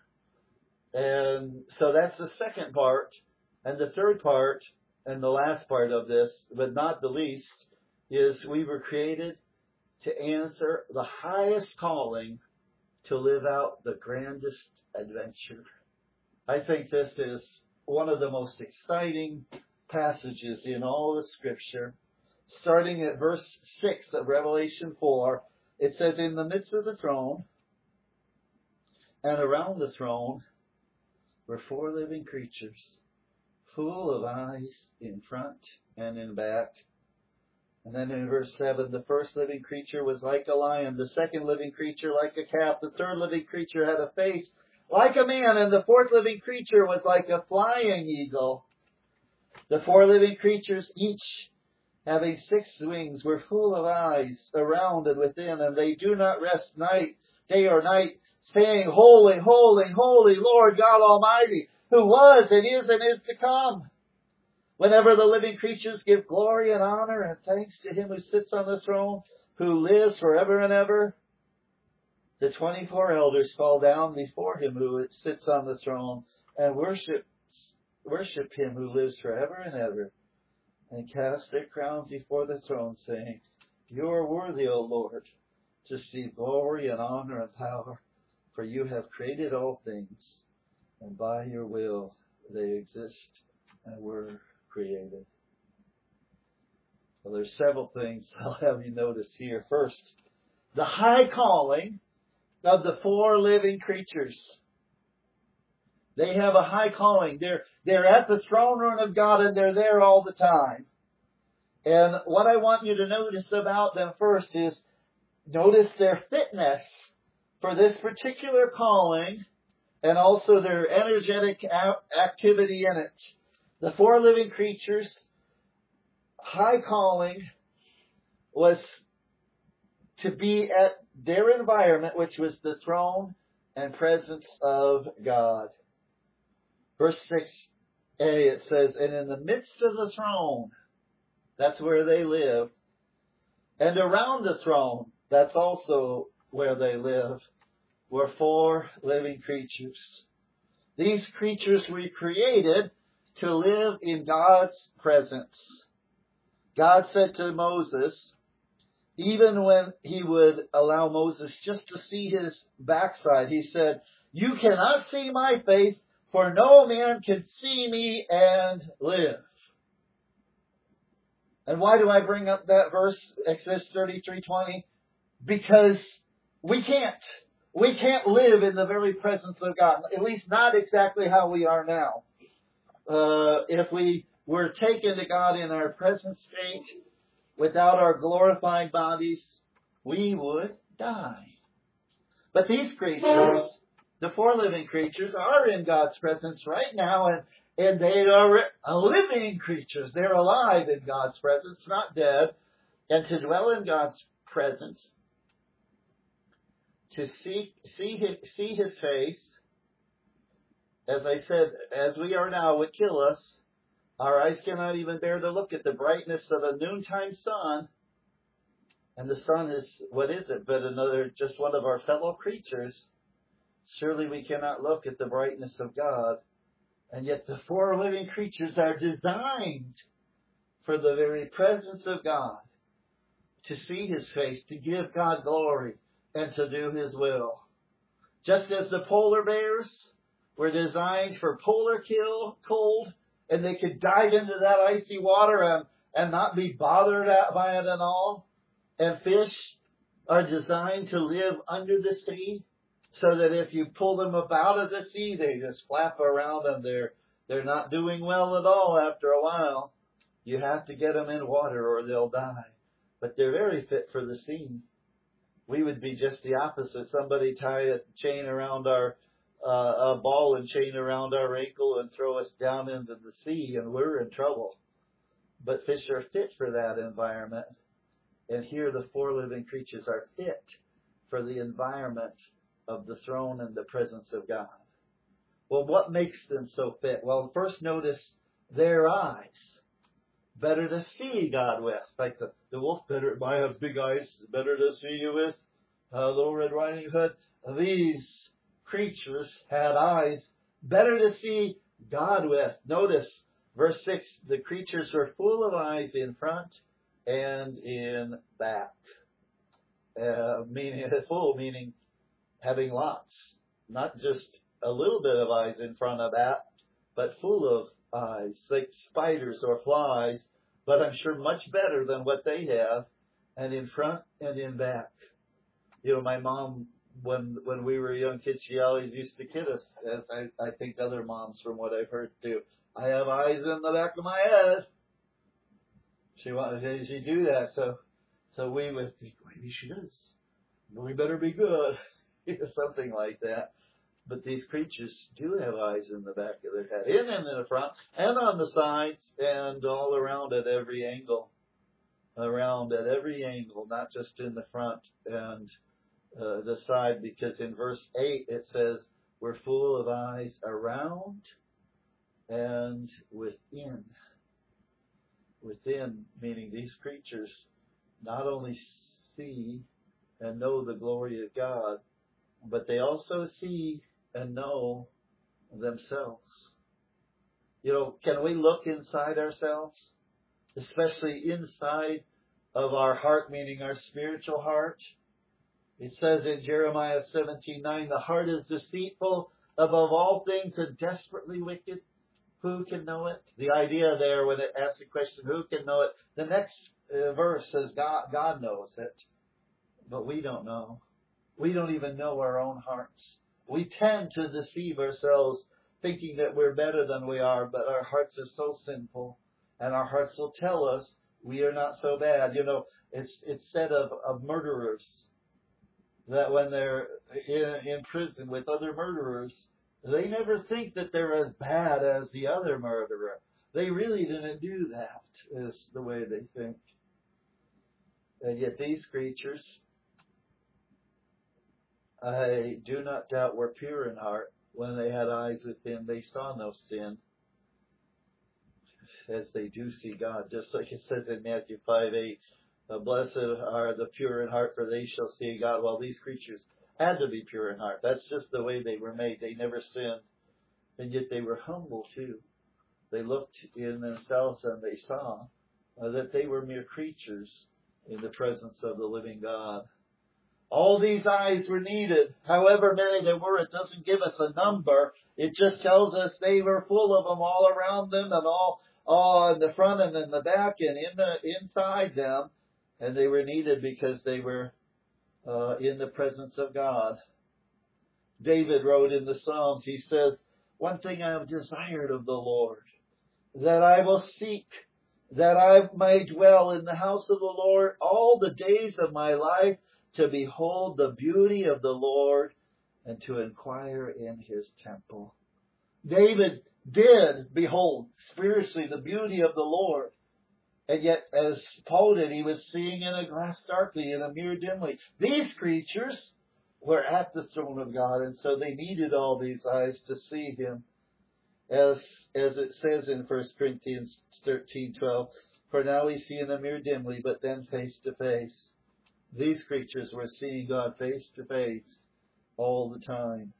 And so that's the second part. And the third part, and the last part of this, but not the least, is we were created to answer the highest calling to live out the grandest adventure. I think this is one of the most exciting passages in all of Scripture. Starting at verse six of Revelation four, it says, in the midst of the throne and around the throne were four living creatures, full of eyes in front and in back. And then in verse seven, the first living creature was like a lion, the second living creature like a calf, the third living creature had a face like a man, and the fourth living creature was like a flying eagle. The four living creatures, each having six wings, were full of eyes around and within, and they do not rest night, day or night, saying, holy, holy, holy, Lord God Almighty, who was and is and is to come. Whenever the living creatures give glory and honor and thanks to Him who sits on the throne, who lives forever and ever, the twenty-four elders fall down before Him who sits on the throne and worship, worship Him who lives forever and ever, and cast their crowns before the throne, saying, you are worthy, O Lord, to receive glory and honor and power, for you have created all things, and by your will they exist and were created. Well, there's several things I'll have you notice here. First, the high calling of the four living creatures. They have a high calling. They're, they're at the throne room of God, and they're there all the time. And what I want you to notice about them first is, notice their fitness for this particular calling, and also their energetic activity in it. The four living creatures' high calling was to be at their environment, which was the throne and presence of God. Verse six a, it says, and in the midst of the throne, that's where they live, and around the throne, that's also where they live, were four living creatures. These creatures were created to live in God's presence. God said to Moses, even when He would allow Moses just to see his backside, He said, you cannot see my face, for no man can see me and live. And why do I bring up that verse, Exodus thirty-three twenty? Because we can't. We can't live in the very presence of God. At least not exactly how we are now. Uh, if we were taken to God in our present state, without our glorified bodies, we would die. But these creatures The four living creatures are in God's presence right now, and, and they are living creatures. They're alive in God's presence, not dead. And to dwell in God's presence, to see, see, his, see His face, as I said, as we are now, would kill us. Our eyes cannot even bear to look at the brightness of a noontime sun. And the sun is, what is it, but another, just one of our fellow creatures. Surely we cannot look at the brightness of God. And yet the four living creatures are designed for the very presence of God, to see His face, to give God glory, and to do His will. Just as the polar bears were designed for polar kill, cold, and they could dive into that icy water and, and not be bothered by it at all. And fish are designed to live under the sea, so that if you pull them up out of the sea, they just flap around and they're, they're not doing well at all after a while. You have to get them in water or they'll die. But they're very fit for the sea. We would be just the opposite. Somebody tie a chain around our, uh, a ball and chain around our ankle and throw us down into the sea, and we're in trouble. But fish are fit for that environment. And here the four living creatures are fit for the environment of the throne and the presence of God. Well, what makes them so fit? Well, first notice their eyes. Better to see God with. Like the, the wolf, better, I have big eyes, better to see you with. Uh, Little Red Riding Hood. These creatures had eyes better to see God with. Notice verse six, the creatures were full of eyes in front and in back. Uh, meaning, full meaning having lots. Not just a little bit of eyes in front of that, but full of eyes, like spiders or flies, but I'm sure much better than what they have, and in front and in back. You know, my mom, when when we were young kids, she always used to kid us, as I, I think other moms from what I've heard too. I have eyes in the back of my head. She wanted she do that, so so we would think, maybe she does. We better be good. Something like that. But these creatures do have eyes in the back of their head, in and in the front, and on the sides, and all around at every angle. Around at every angle, not just in the front and uh, the side, because in verse eight it says, we're full of eyes around and within. Within, meaning these creatures not only see and know the glory of God, but they also see and know themselves. You know, can we look inside ourselves? Especially inside of our heart, meaning our spiritual heart. It says in Jeremiah seventeen nine, the heart is deceitful above all things and desperately wicked. Who can know it? The idea there when it asks the question, who can know it? The next uh, verse says God, God knows it. But we don't know. We don't even know our own hearts. We tend to deceive ourselves thinking that we're better than we are, but our hearts are so sinful, and our hearts will tell us we are not so bad. You know, it's it's said of, of murderers that when they're in, in prison with other murderers, they never think that they're as bad as the other murderer. They really didn't do that, is the way they think. And yet these creatures, I do not doubt, were pure in heart. When they had eyes within, they saw no sin, as they do see God. Just like it says in Matthew five eight, blessed are the pure in heart, for they shall see God. Well, these creatures had to be pure in heart. That's just the way they were made. They never sinned. And yet they were humble too. They looked in themselves and they saw uh, that they were mere creatures in the presence of the living God. All these eyes were needed. However many there were, it doesn't give us a number. It just tells us they were full of them all around them and all, all in the front and in the back and in the inside them. And they were needed because they were uh, in the presence of God. David wrote in the Psalms, he says, one thing I have desired of the Lord, that I will seek, that I may dwell in the house of the Lord all the days of my life, to behold the beauty of the Lord and to inquire in his temple. David did behold spiritually the beauty of the Lord. And yet, as Paul did, he was seeing in a glass darkly, in a mirror dimly. These creatures were at the throne of God, and so they needed all these eyes to see him. As as it says in First Corinthians thirteen twelve, for now we see in a mirror dimly, but then face to face. These creatures were seeing God face to face all the time.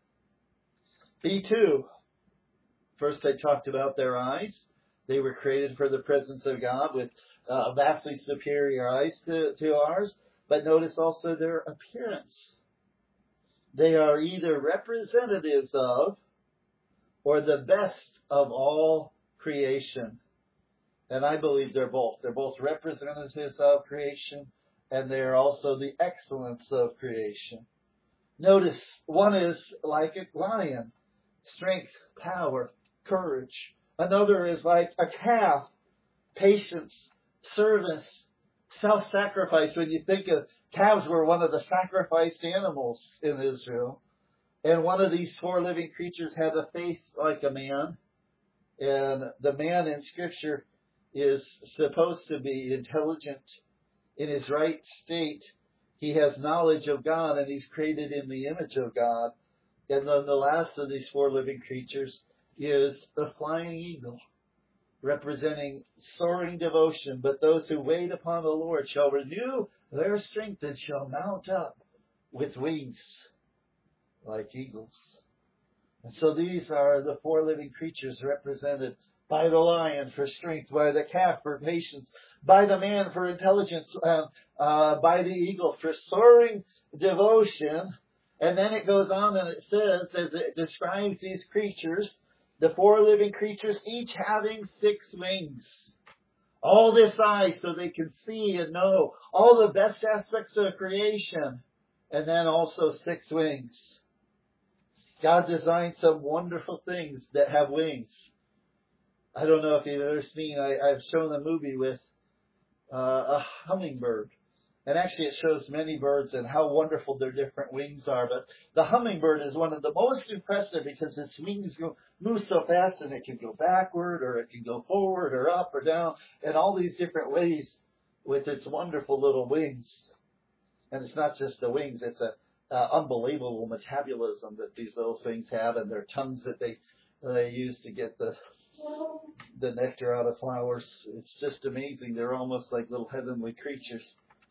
B two. First I talked about their eyes. They were created for the presence of God with uh, vastly superior eyes to, to ours. But notice also their appearance. They are either representatives of or the best of all creation. And I believe they're both. They're both representatives of creation, and they are also the excellence of creation. Notice one is like a lion, strength, power, courage. Another is like a calf, patience, service, self-sacrifice. When you think of calves were one of the sacrificed animals in Israel. And one of these four living creatures had a face like a man. And the man in Scripture is supposed to be intelligent, in his right state. He has knowledge of God, and he's created in the image of God. And then the last of these four living creatures is the flying eagle, representing soaring devotion. But those who wait upon the Lord shall renew their strength and shall mount up with wings like eagles. And so these are the four living creatures represented by the lion for strength, by the calf for patience, by the man for intelligence, uh, uh, by the eagle for soaring devotion. And then it goes on and it says, as it describes these creatures, the four living creatures, each having six wings. All this eye so they can see and know all the best aspects of creation. And then also six wings. God designed some wonderful things that have wings. I don't know if you've ever seen, I, I've shown a movie with uh, a hummingbird. And actually it shows many birds and how wonderful their different wings are. But the hummingbird is one of the most impressive because its wings go, move so fast, and it can go backward or it can go forward or up or down in all these different ways with its wonderful little wings. And it's not just the wings, it's a uh, unbelievable metabolism that these little things have, and their tongues that they they use to get the the nectar out of flowers. It's just amazing. They're almost like little heavenly creatures.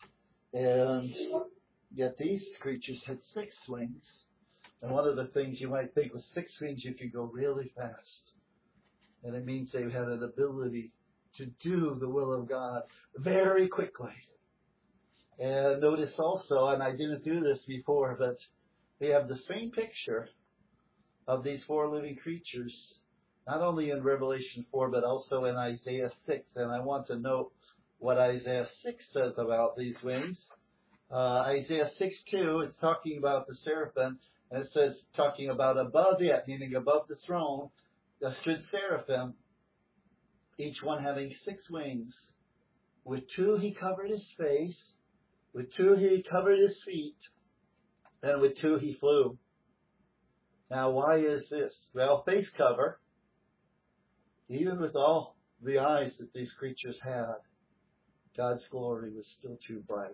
And yet these creatures had six wings. And one of the things you might think with six wings you could go really fast. And it means they had an ability to do the will of God very quickly. And notice also, and I didn't do this before, but we have the same picture of these four living creatures, not only in Revelation four, but also in Isaiah six. And I want to note what Isaiah six says about these wings. Uh, Isaiah six two, it's talking about the seraphim, and it says, talking about above it, meaning above the throne, there stood seraphim, each one having six wings. With two he covered his face, with two he covered his feet, and with two he flew. Now why is this? Well, face cover, even with all the eyes that these creatures had, God's glory was still too bright.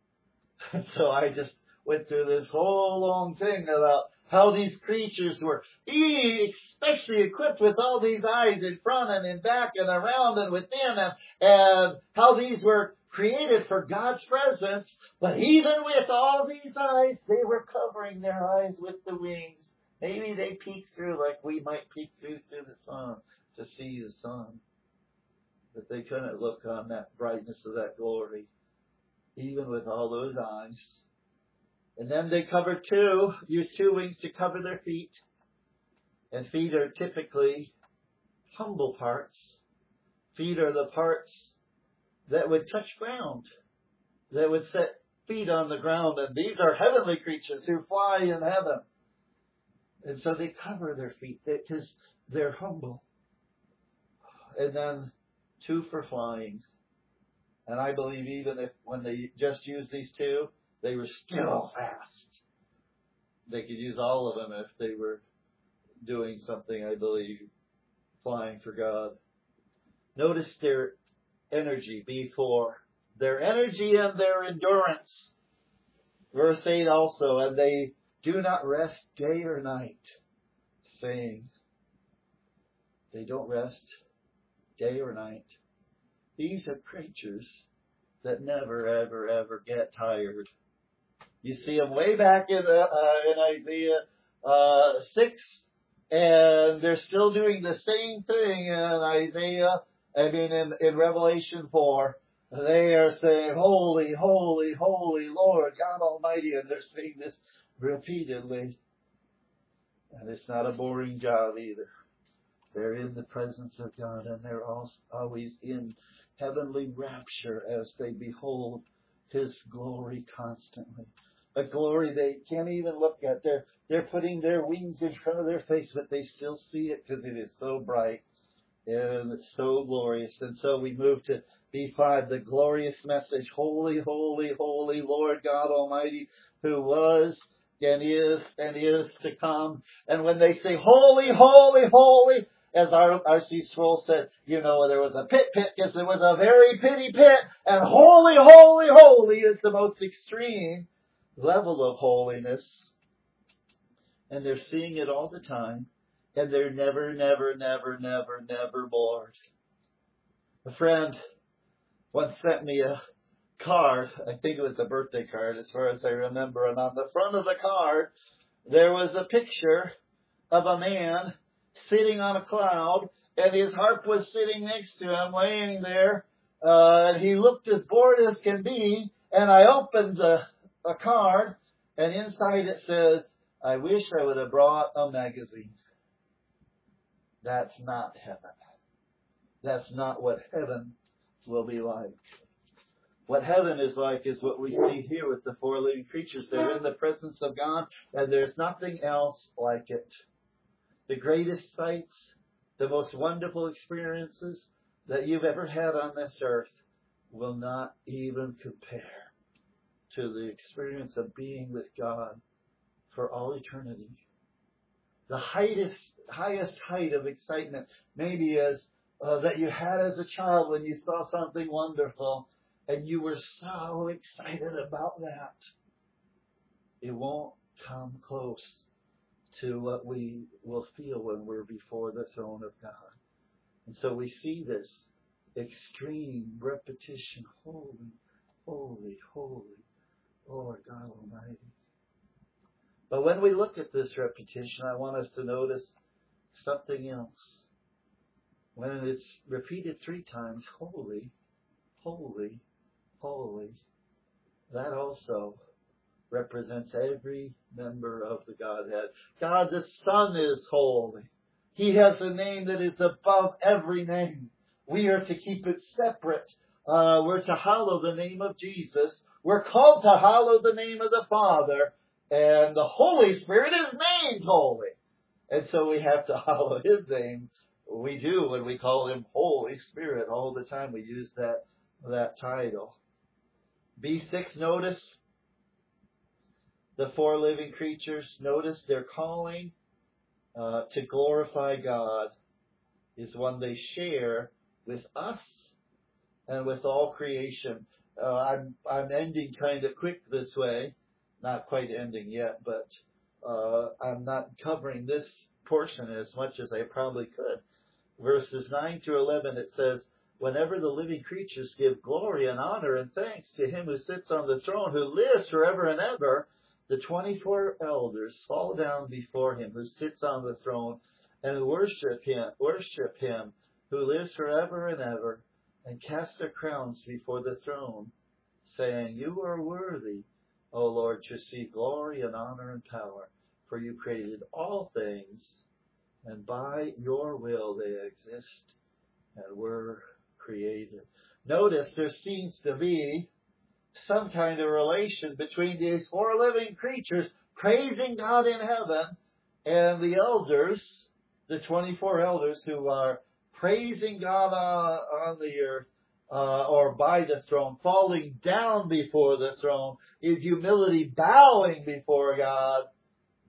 So I just went through this whole long thing about how these creatures were especially equipped with all these eyes in front and in back and around and within, and, and how these were created for God's presence. But even with all these eyes, they were covering their eyes with the wings. Maybe they peeked through like we might peek through through the sun to see the sun. But they couldn't look on that brightness of that glory, even with all those eyes. And then they covered two, used two wings to cover their feet. And feet are typically humble parts. Feet are the parts that would touch ground, that would set feet on the ground. And these are heavenly creatures who fly in heaven. And so they cover their feet because they're humble. And then two for flying. And I believe even if when they just used these two, they were still fast. they could use all of them if they were doing something, I believe, flying for God. Notice their energy, B four. Their energy and their endurance. Verse eight also, and they do not rest day or night, saying, they don't rest day or night. These are creatures that never, ever, ever get tired. You see them way back in, uh, in Isaiah uh, six, and they're still doing the same thing in Isaiah, I mean in, in Revelation four. They are saying, holy, holy, holy Lord God Almighty, and they're saying this repeatedly. And it's not a boring job either. They're in the presence of God, and they're always in heavenly rapture as they behold His glory constantly. A glory they can't even look at. They're, they're putting their wings in front of their face, but they still see it because it is so bright and it's so glorious. And so we move to B five, the glorious message. Holy, holy, holy Lord God Almighty, who was and is and is to come. And when they say holy, holy, holy, as our R C Sproul said, you know, there was a pit pit because there was a very pitty pit, and holy, holy, holy is the most extreme level of holiness. And they're seeing it all the time, and they're never, never, never, never, never bored. A friend once sent me a card, I think it was a birthday card as far as I remember, and on the front of the card there was a picture of a man sitting on a cloud, and his harp was sitting next to him, laying there, uh, and he looked as bored as can be, and I opened the a card, and inside it says, I wish I would have brought a magazine. That's not heaven. That's not what heaven will be like. What heaven is like is what we see here with the four living creatures. They're in the presence of God, and there's nothing else like it. The greatest sights, the most wonderful experiences that you've ever had on this earth will not even compare to the experience of being with God for all eternity. The highest, highest height of excitement maybe is uh, that you had as a child when you saw something wonderful, and you were so excited about that. It won't come close to what we will feel when we're before the throne of God. And so we see this extreme repetition. Holy, holy, holy, Lord God Almighty. But when we look at this repetition, I want us to notice something else. When it's repeated three times, holy, holy, holy, that also represents every member of the Godhead. God the Son is holy. He has a name that is above every name. We are to keep it separate. Uh, we're to hallow the name of Jesus. We're called to hallow the name of the Father. And the Holy Spirit is named holy. And so we have to hallow His name. We do when we call Him Holy Spirit. All the time we use that, that title. B six, notice the four living creatures. Notice their calling uh, to glorify God is one they share with us and with all creation. Uh, I'm, I'm ending kind of quick this way. Not quite ending yet, but uh, I'm not covering this portion as much as I probably could. Verses nine through eleven, it says, whenever the living creatures give glory and honor and thanks to Him who sits on the throne, who lives forever and ever, the twenty-four elders fall down before Him who sits on the throne and worship Him, worship Him who lives forever and ever, and cast their crowns before the throne, saying, you are worthy, O Lord, to receive glory and honor and power, for you created all things, and by your will they exist and were created. Notice there seems to be some kind of relation between these four living creatures praising God in heaven and the elders, the twenty-four elders who are praising God on, on the earth. Uh, or by the throne, falling down before the throne, is humility, bowing before God.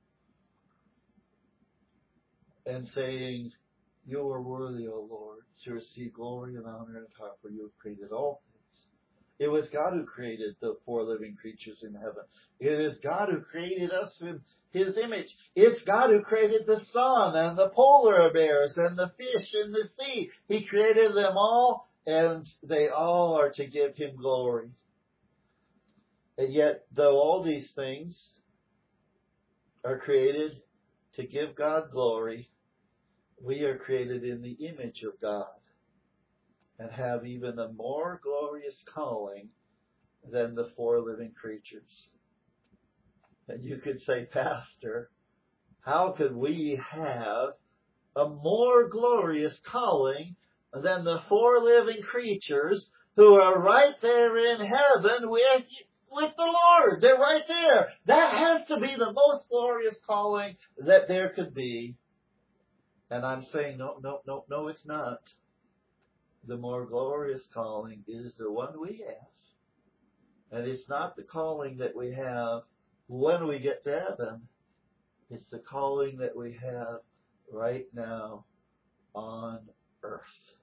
and saying, you are worthy, O Lord, to receive glory and honor and power, for you have created all things. It was God who created the four living creatures in heaven. It is God who created us in His image. It's God who created the sun and the polar bears and the fish in the sea. He created them all, and they all are to give Him glory. And yet, though all these things are created to give God glory, we are created in the image of God and have even a more glorious calling than the four living creatures. And you could say, Pastor, how could we have a more glorious calling than the four living creatures who are right there in heaven with, with the Lord? They're right there. That has to be the most glorious calling that there could be. And I'm saying, no, no, no, no, it's not. The more glorious calling is the one we have. And it's not the calling that we have when we get to heaven. It's the calling that we have right now on earth.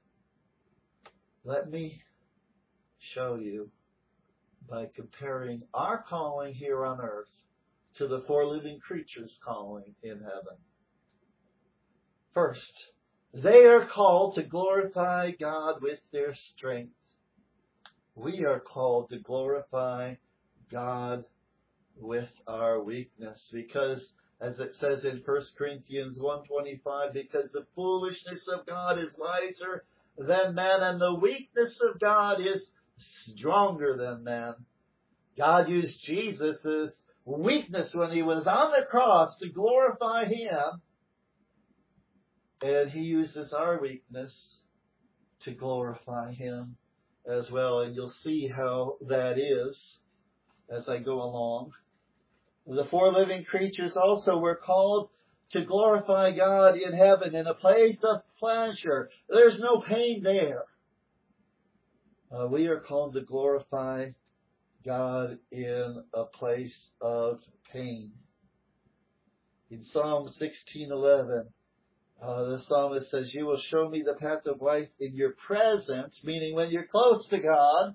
Let me show you by comparing our calling here on earth to the four living creatures' calling in heaven. First, they are called to glorify God with their strength. We are called to glorify God with our weakness, because as it says in First Corinthians one twenty-five, because the foolishness of God is wiser than man, and the weakness of God is stronger than man. God used Jesus' weakness when He was on the cross to glorify Him. And He uses our weakness to glorify Him as well. And you'll see how that is as I go along. The four living creatures also were called to glorify God in heaven in a place of pleasure. There's no pain there. Uh, we are called to glorify God in a place of pain. In Psalm sixteen eleven, Uh, the psalmist says, you will show me the path of life in your presence, meaning when you're close to God,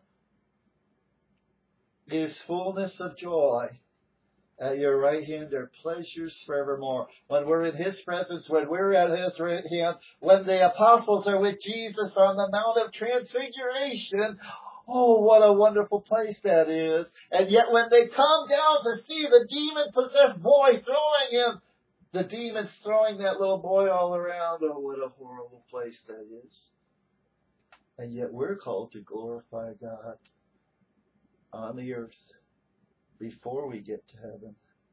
is fullness of joy. At your right hand are pleasures forevermore. When we're in His presence, when we're at His right hand, when the apostles are with Jesus on the Mount of Transfiguration, oh, what a wonderful place that is. And yet when they come down to see the demon-possessed boy throwing him, the demons throwing that little boy all around. Oh, what a horrible place that is. And yet we're called to glorify God on the earth before we get to heaven.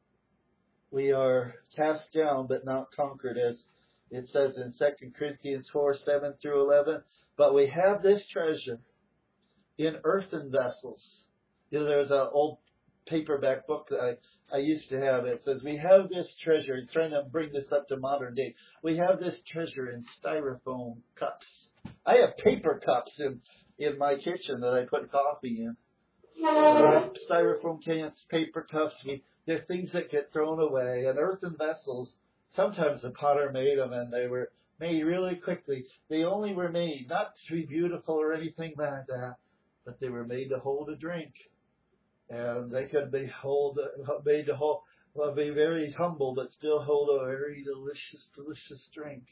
We are cast down but not conquered, as it says in Second Corinthians four, seven through eleven. But we have this treasure in earthen vessels. You know, there's an old paperback book that I I used to have. It says, we have this treasure. It's trying to bring this up to modern day. We have this treasure in styrofoam cups. I have paper cups in, in my kitchen that I put coffee in. Uh, styrofoam cans, paper cups. We, they're things that get thrown away. And earthen vessels, sometimes the potter made them and they were made really quickly. They only were made not to be beautiful or anything like that, but they were made to hold a drink. And they could be hold, made to hold, well, be very humble, but still hold a very delicious, delicious drink.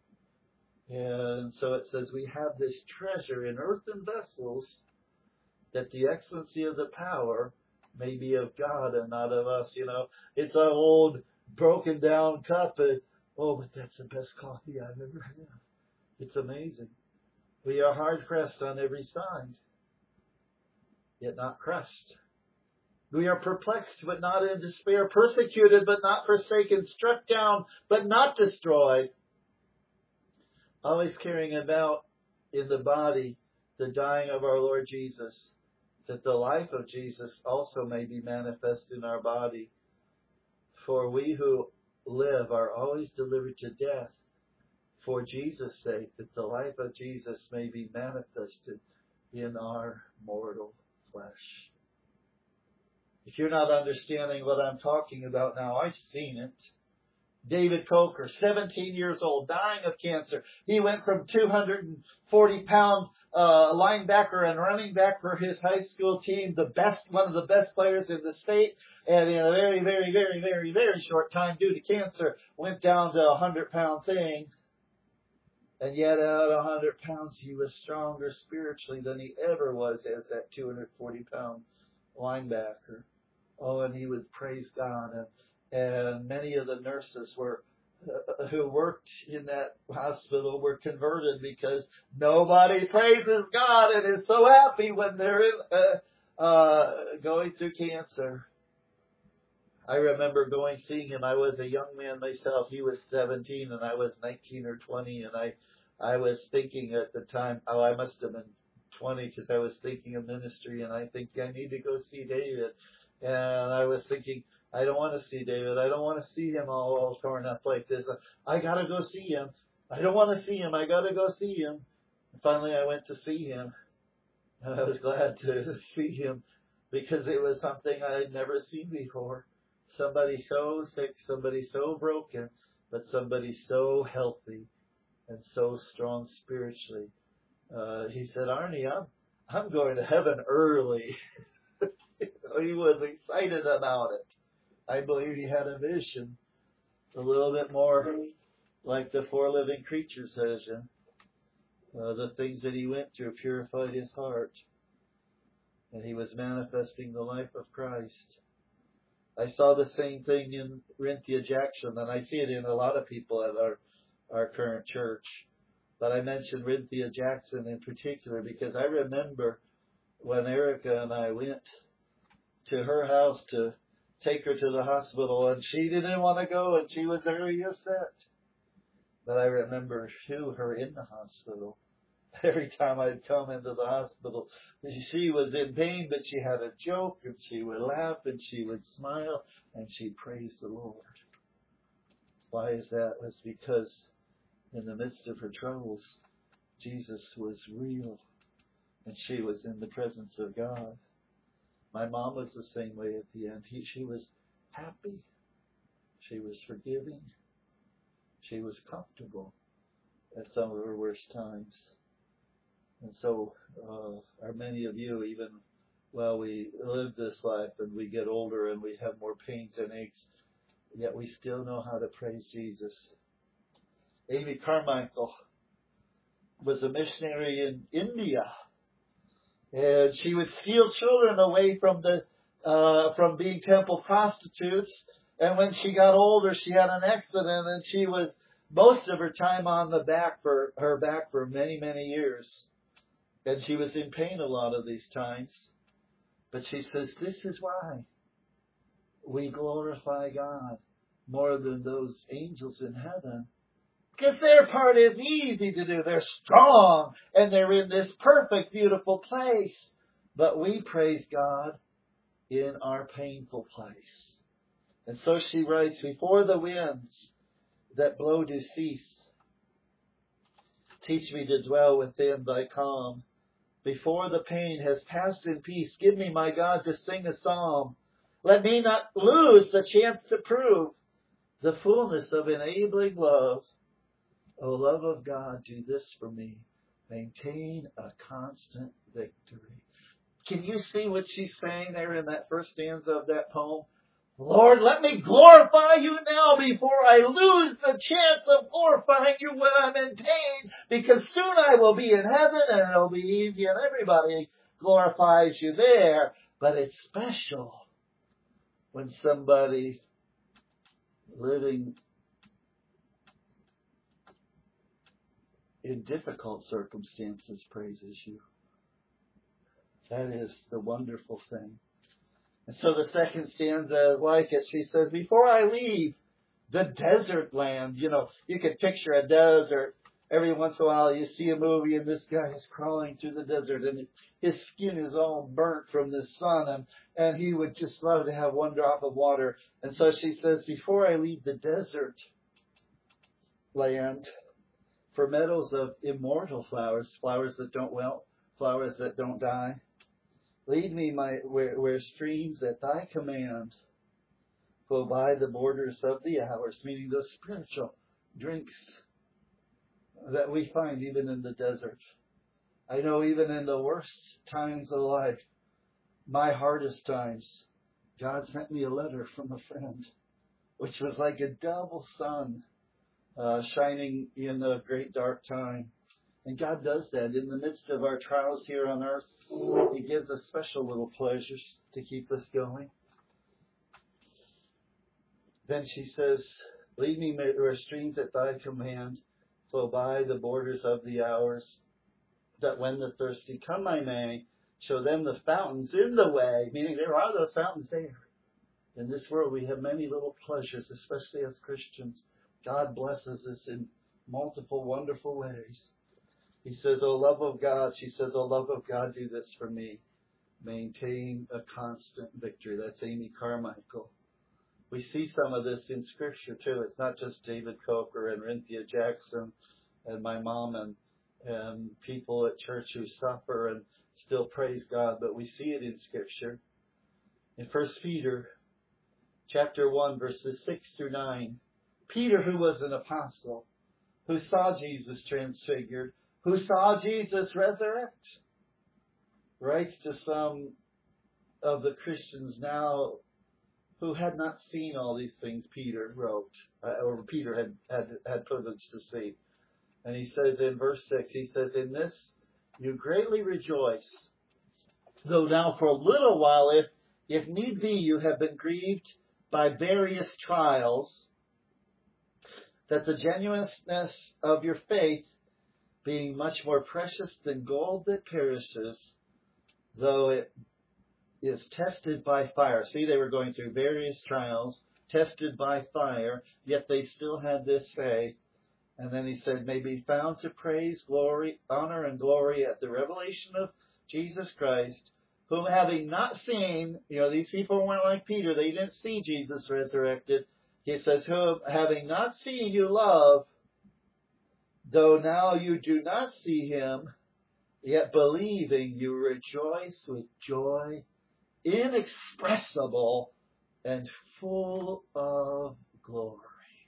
And so it says we have this treasure in earthen vessels, that the excellency of the power may be of God and not of us. You know, it's an old broken down cup. But, oh, but that's the best coffee I've ever had. It's amazing. We are hard pressed on every side, yet not crushed. We are perplexed, but not in despair, persecuted, but not forsaken, struck down, but not destroyed. Always carrying about in the body the dying of our Lord Jesus, that the life of Jesus also may be manifest in our body. For we who live are always delivered to death for Jesus' sake, that the life of Jesus may be manifested in our mortal flesh. If you're not understanding what I'm talking about now, I've seen it. David Coker, seventeen years old, dying of cancer. He went from two hundred forty pound uh, linebacker and running back for his high school team, the best, one of the best players in the state, and in a very, very, very, very, very short time due to cancer, went down to a one hundred pound thing. And yet at one hundred pounds, he was stronger spiritually than he ever was as that two hundred forty pound linebacker. Oh, and he would praise God. And And many of the nurses were uh, who worked in that hospital were converted because nobody praises God and is so happy when they're in, uh, uh, going through cancer. I remember going seeing him. I was a young man myself. He was seventeen and I was nineteen or twenty. And I, I was thinking at the time, oh, I must have been twenty because I was thinking of ministry. And I think I need to go see David. And I was thinking, I don't want to see David. I don't want to see him all, all torn up like this. I got to go see him. I don't want to see him. I got to go see him. And finally, I went to see him. And I was glad to see him because it was something I had never seen before. Somebody so sick, somebody so broken, but somebody so healthy and so strong spiritually. Uh, he said, Arnie, I'm, I'm going to heaven early. He was excited about it. I believe he had a vision, a little bit more like the four living creatures vision. Uh, the things that he went through purified his heart, and he was manifesting the life of Christ. I saw the same thing in Cynthia Jackson, and I see it in a lot of people at our, our current church. But I mentioned Cynthia Jackson in particular because I remember when Erica and I went to her house to take her to the hospital, and she didn't want to go, and she was very upset. But I remember too, her in the hospital. Every time I'd come into the hospital, she was in pain, but she had a joke, and she would laugh, and she would smile, and she'd praise the Lord. Why is that? It's because in the midst of her troubles, Jesus was real, and she was in the presence of God. My mom was the same way at the end. He, she was happy. She was forgiving. She was comfortable at some of her worst times. And so, uh, are many of you, even while we live this life and we get older and we have more pains and aches, yet we still know how to praise Jesus. Amy Carmichael was a missionary in India. And she would steal children away from the uh, from being temple prostitutes. And when she got older, she had an accident, and she was most of her time on the back for her back for many, many years. And she was in pain a lot of these times. But she says, this is why we glorify God more than those angels in heaven. Because their part is easy to do. They're strong and they're in this perfect, beautiful place. But we praise God in our painful place. And so she writes, before the winds that blow do cease, teach me to dwell within thy calm. Before the pain has passed in peace, give me, my God, to sing a psalm. Let me not lose the chance to prove the fullness of enabling love. O love of God, do this for me. Maintain a constant victory. Can you see what she's saying there in that first stanza of that poem? Lord, let me glorify you now before I lose the chance of glorifying you when I'm in pain, because soon I will be in heaven and it'll be easy and everybody glorifies you there. But it's special when somebody living in difficult circumstances praises you. That is the wonderful thing. And so the second stanza, like it, she says, before I leave the desert land, you know, you could picture a desert. Every once in a while you see a movie and this guy is crawling through the desert and his skin is all burnt from the sun, and, and he would just love to have one drop of water. And so she says, before I leave the desert land, for meadows of immortal flowers, flowers that don't wilt, flowers that don't die, lead me my where, where streams at thy command flow by the borders of the hours, meaning those spiritual drinks that we find even in the desert. I know even in the worst times of life, my hardest times, God sent me a letter from a friend, which was like a double sun uh, shining in a great dark time. And God does that in the midst of our trials here on earth. He gives us special little pleasures to keep us going. Then she says, lead me where streams at thy command flow by the borders of the hours, that when the thirsty come I may show them the fountains in the way, meaning there are those fountains there. In this world we have many little pleasures, especially as Christians. God blesses us in multiple wonderful ways. He says, O love of God, she says, O love of God, do this for me. Maintain a constant victory. That's Amy Carmichael. We see some of this in Scripture too. It's not just David Coker and Cynthia Jackson and my mom and, and people at church who suffer and still praise God, but we see it in Scripture. In First Peter chapter one, verses six through nine, Peter, who was an apostle, who saw Jesus transfigured, who saw Jesus resurrect, writes to some of the Christians now who had not seen all these things Peter wrote, uh, or Peter had, had, had privilege to see. And he says in verse six, he says, in this you greatly rejoice, though now for a little while, if, if need be, you have been grieved by various trials, that the genuineness of your faith, being much more precious than gold that perishes, though it is tested by fire. See, they were going through various trials, tested by fire, yet they still had this faith. And then he said, may be found to praise, glory, honor, and glory at the revelation of Jesus Christ, whom having not seen, you know, these people weren't like Peter, they didn't see Jesus resurrected. He says, whom having not seen you love, though now you do not see him, yet believing you rejoice with joy inexpressible and full of glory.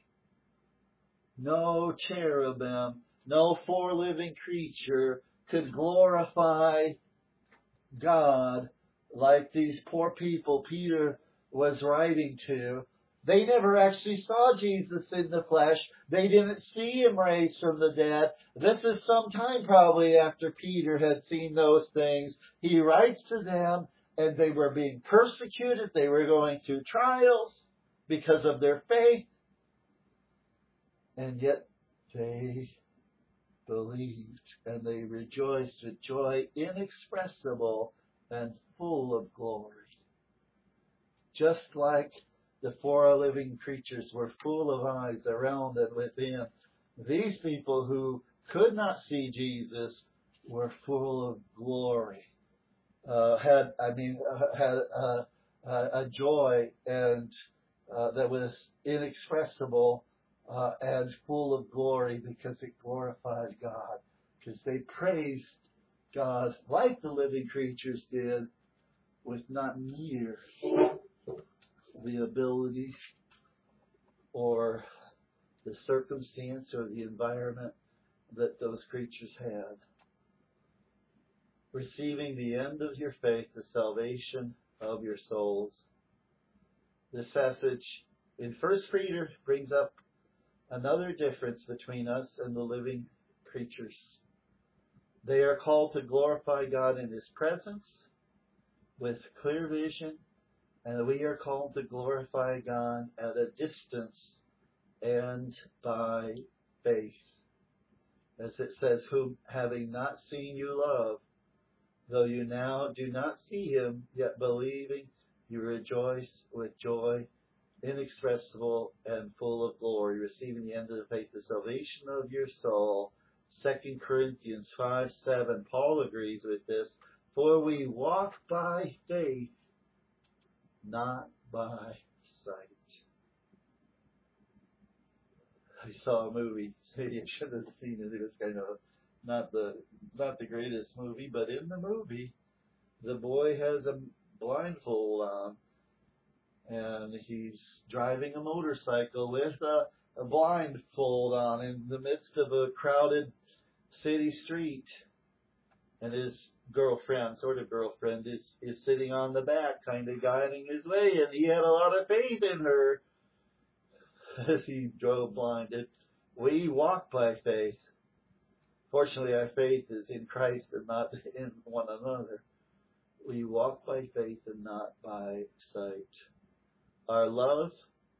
No cherubim, no four living creature could glorify God like these poor people Peter was writing to. They never actually saw Jesus in the flesh. They didn't see him raised from the dead. This is some time probably after Peter had seen those things. He writes to them, and they were being persecuted. They were going through trials because of their faith. And yet they believed, and they rejoiced with joy inexpressible and full of glory. Just like the four living creatures were full of eyes around and within, these people who could not see Jesus were full of glory. Uh, had, I mean, uh, had uh, uh, a joy and uh, that was inexpressible uh, and full of glory because it glorified God. Because they praised God like the living creatures did, with not near the ability or the circumstance or the environment that those creatures had. Receiving the end of your faith, the salvation of your souls. This passage in First Peter brings up another difference between us and the living creatures. They are called to glorify God in His presence with clear vision, and we are called to glorify God at a distance and by faith. As it says, whom having not seen you love, though you now do not see him, yet believing you rejoice with joy inexpressible and full of glory, receiving the end of the faith, the salvation of your soul. Second Corinthians five seven, Paul agrees with this. For we walk by faith, not by sight. I saw a movie. Maybe I should have seen it. It was kind of not the not the greatest movie, but in the movie, the boy has a blindfold on, and he's driving a motorcycle with a, a blindfold on in the midst of a crowded city street. And his girlfriend, sort of girlfriend, is, is sitting on the back, kind of guiding his way, and he had a lot of faith in her as he drove blinded. We walk by faith. Fortunately, our faith is in Christ and not in one another. We walk by faith and not by sight. Our love,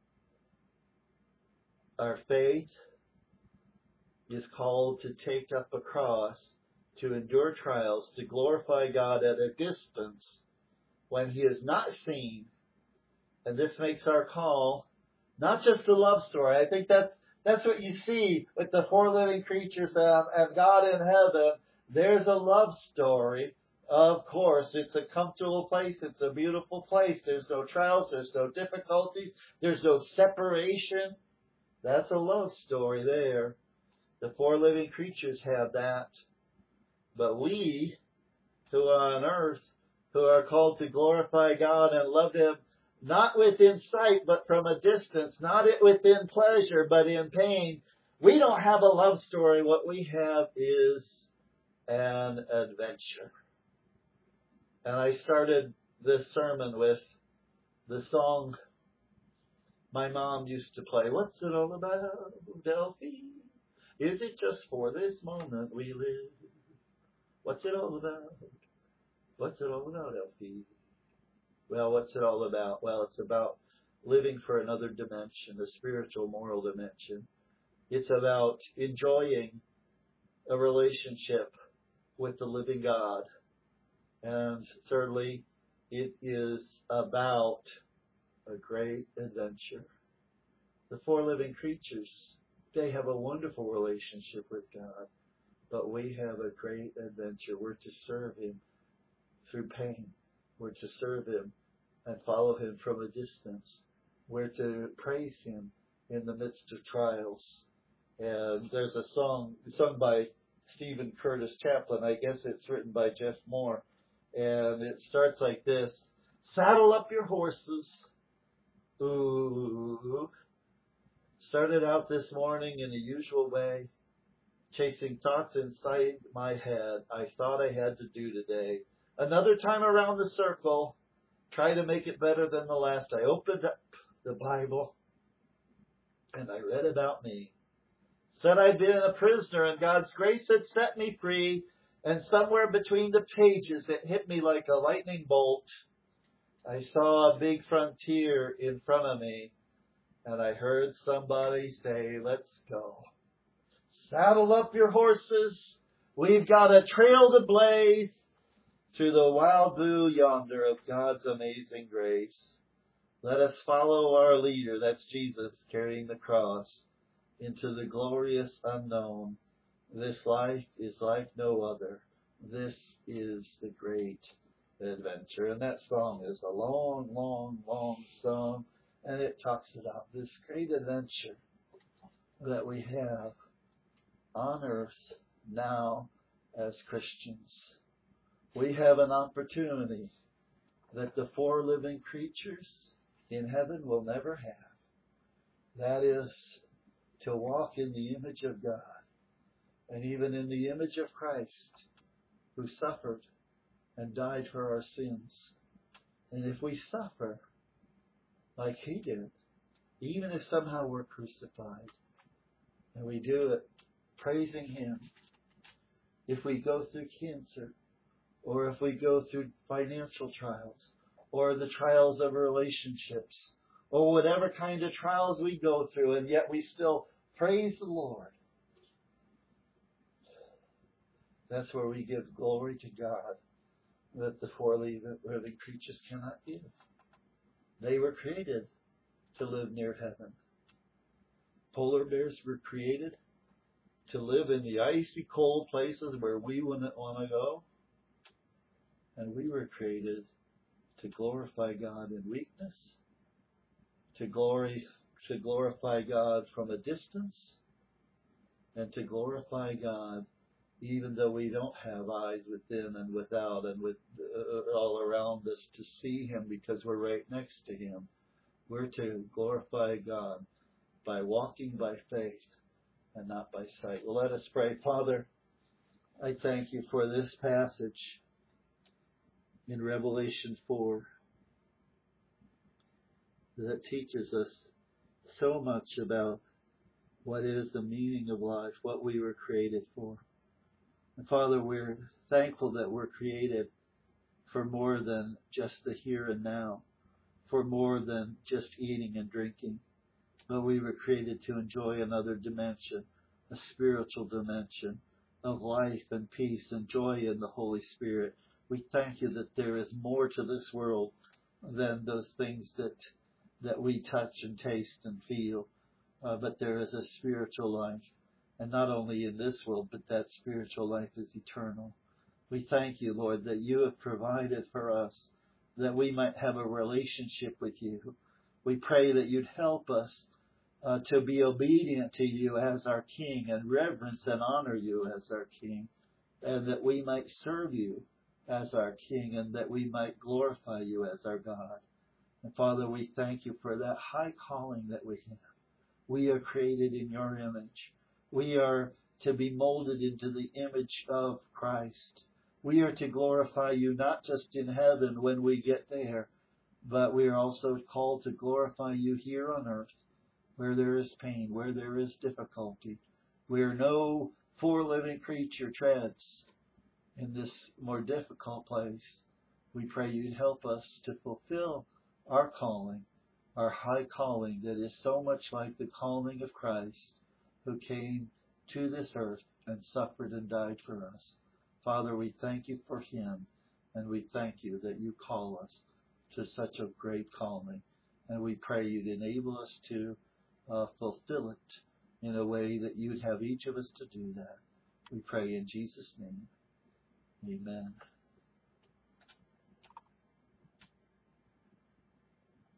our faith is called to take up a cross, to endure trials, to glorify God at a distance when He is not seen. And this makes our call not just a love story. I think that's that's what you see with the four living creatures and, and God in heaven. There's a love story. Of course, it's a comfortable place. It's a beautiful place. There's no trials. There's no difficulties. There's no separation. That's a love story there. The four living creatures have that. But we, who are on earth, who are called to glorify God and love Him, not within sight, but from a distance, not within pleasure, but in pain, we don't have a love story. What we have is an adventure. And I started this sermon with the song my mom used to play. What's it all about, Delphi? Is it just for this moment we live? What's it all about? What's it all about, Delphi? Well, what's it all about? Well, it's about living for another dimension, a spiritual, moral dimension. It's about enjoying a relationship with the living God. And thirdly, it is about a great adventure. The four living creatures, they have a wonderful relationship with God, but we have a great adventure. We're to serve Him through pain. We're to serve Him and follow Him from a distance. We're to praise Him in the midst of trials. And there's a song sung by Stephen Curtis Chaplin. I guess it's written by Jeff Moore. And it starts like this. Saddle up your horses. Ooh. Started out this morning in the usual way, chasing thoughts inside my head I thought I had to do today. Another time around the circle, try to make it better than the last. I opened up the Bible and I read about me. Said I'd been a prisoner and God's grace had set me free. And somewhere between the pages, it hit me like a lightning bolt. I saw a big frontier in front of me, and I heard somebody say, let's go. Saddle up your horses. We've got a trail to blaze through the wild blue yonder of God's amazing grace. Let us follow our leader, that's Jesus, carrying the cross, into the glorious unknown. This life is like no other. This is the great adventure. And that song is a long, long, long song. And it talks about this great adventure that we have on earth now as Christians. We have an opportunity that the four living creatures in heaven will never have. That is to walk in the image of God. And even in the image of Christ, who suffered and died for our sins. And if we suffer like He did, even if somehow we're crucified, and we do it praising Him, if we go through cancer, or if we go through financial trials, or the trials of relationships, or whatever kind of trials we go through, and yet we still praise the Lord, that's where we give glory to God that the four living creatures cannot give. They were created to live near heaven. Polar bears were created to live in the icy cold places where we wouldn't want to go. And we were created to glorify God in weakness, to glory, to glorify God from a distance, and to glorify God even though we don't have eyes within and without and with uh, all around us to see Him because we're right next to Him. We're to glorify God by walking by faith and not by sight. Well, let us pray. Father, I thank you for this passage in Revelation four that teaches us so much about what is the meaning of life, what we were created for. And Father, we're thankful that we're created for more than just the here and now, for more than just eating and drinking, but we were created to enjoy another dimension, a spiritual dimension of life and peace and joy in the Holy Spirit. We thank you that there is more to this world than those things that that we touch and taste and feel, uh, but there is a spiritual life, and not only in this world, but that spiritual life is eternal. We thank you, Lord, that you have provided for us that we might have a relationship with you. We pray that you'd help us uh, to be obedient to you as our King and reverence and honor you as our King, and that we might serve you as our King, and that we might glorify you as our God. And Father, we thank you for that high calling that we have. We are created in your image. We are to be molded into the image of Christ. We are to glorify you not just in heaven when we get there, but we are also called to glorify you here on earth, where there is pain, where there is difficulty, where no four living creature treads in this more difficult place. We pray you'd help us to fulfill our calling, our high calling that is so much like the calling of Christ, who came to this earth and suffered and died for us. Father, we thank you for him, and we thank you that you call us to such a great calling. And we pray you'd enable us to uh, fulfill it in a way that you'd have each of us to do that. We pray in Jesus' name. Amen.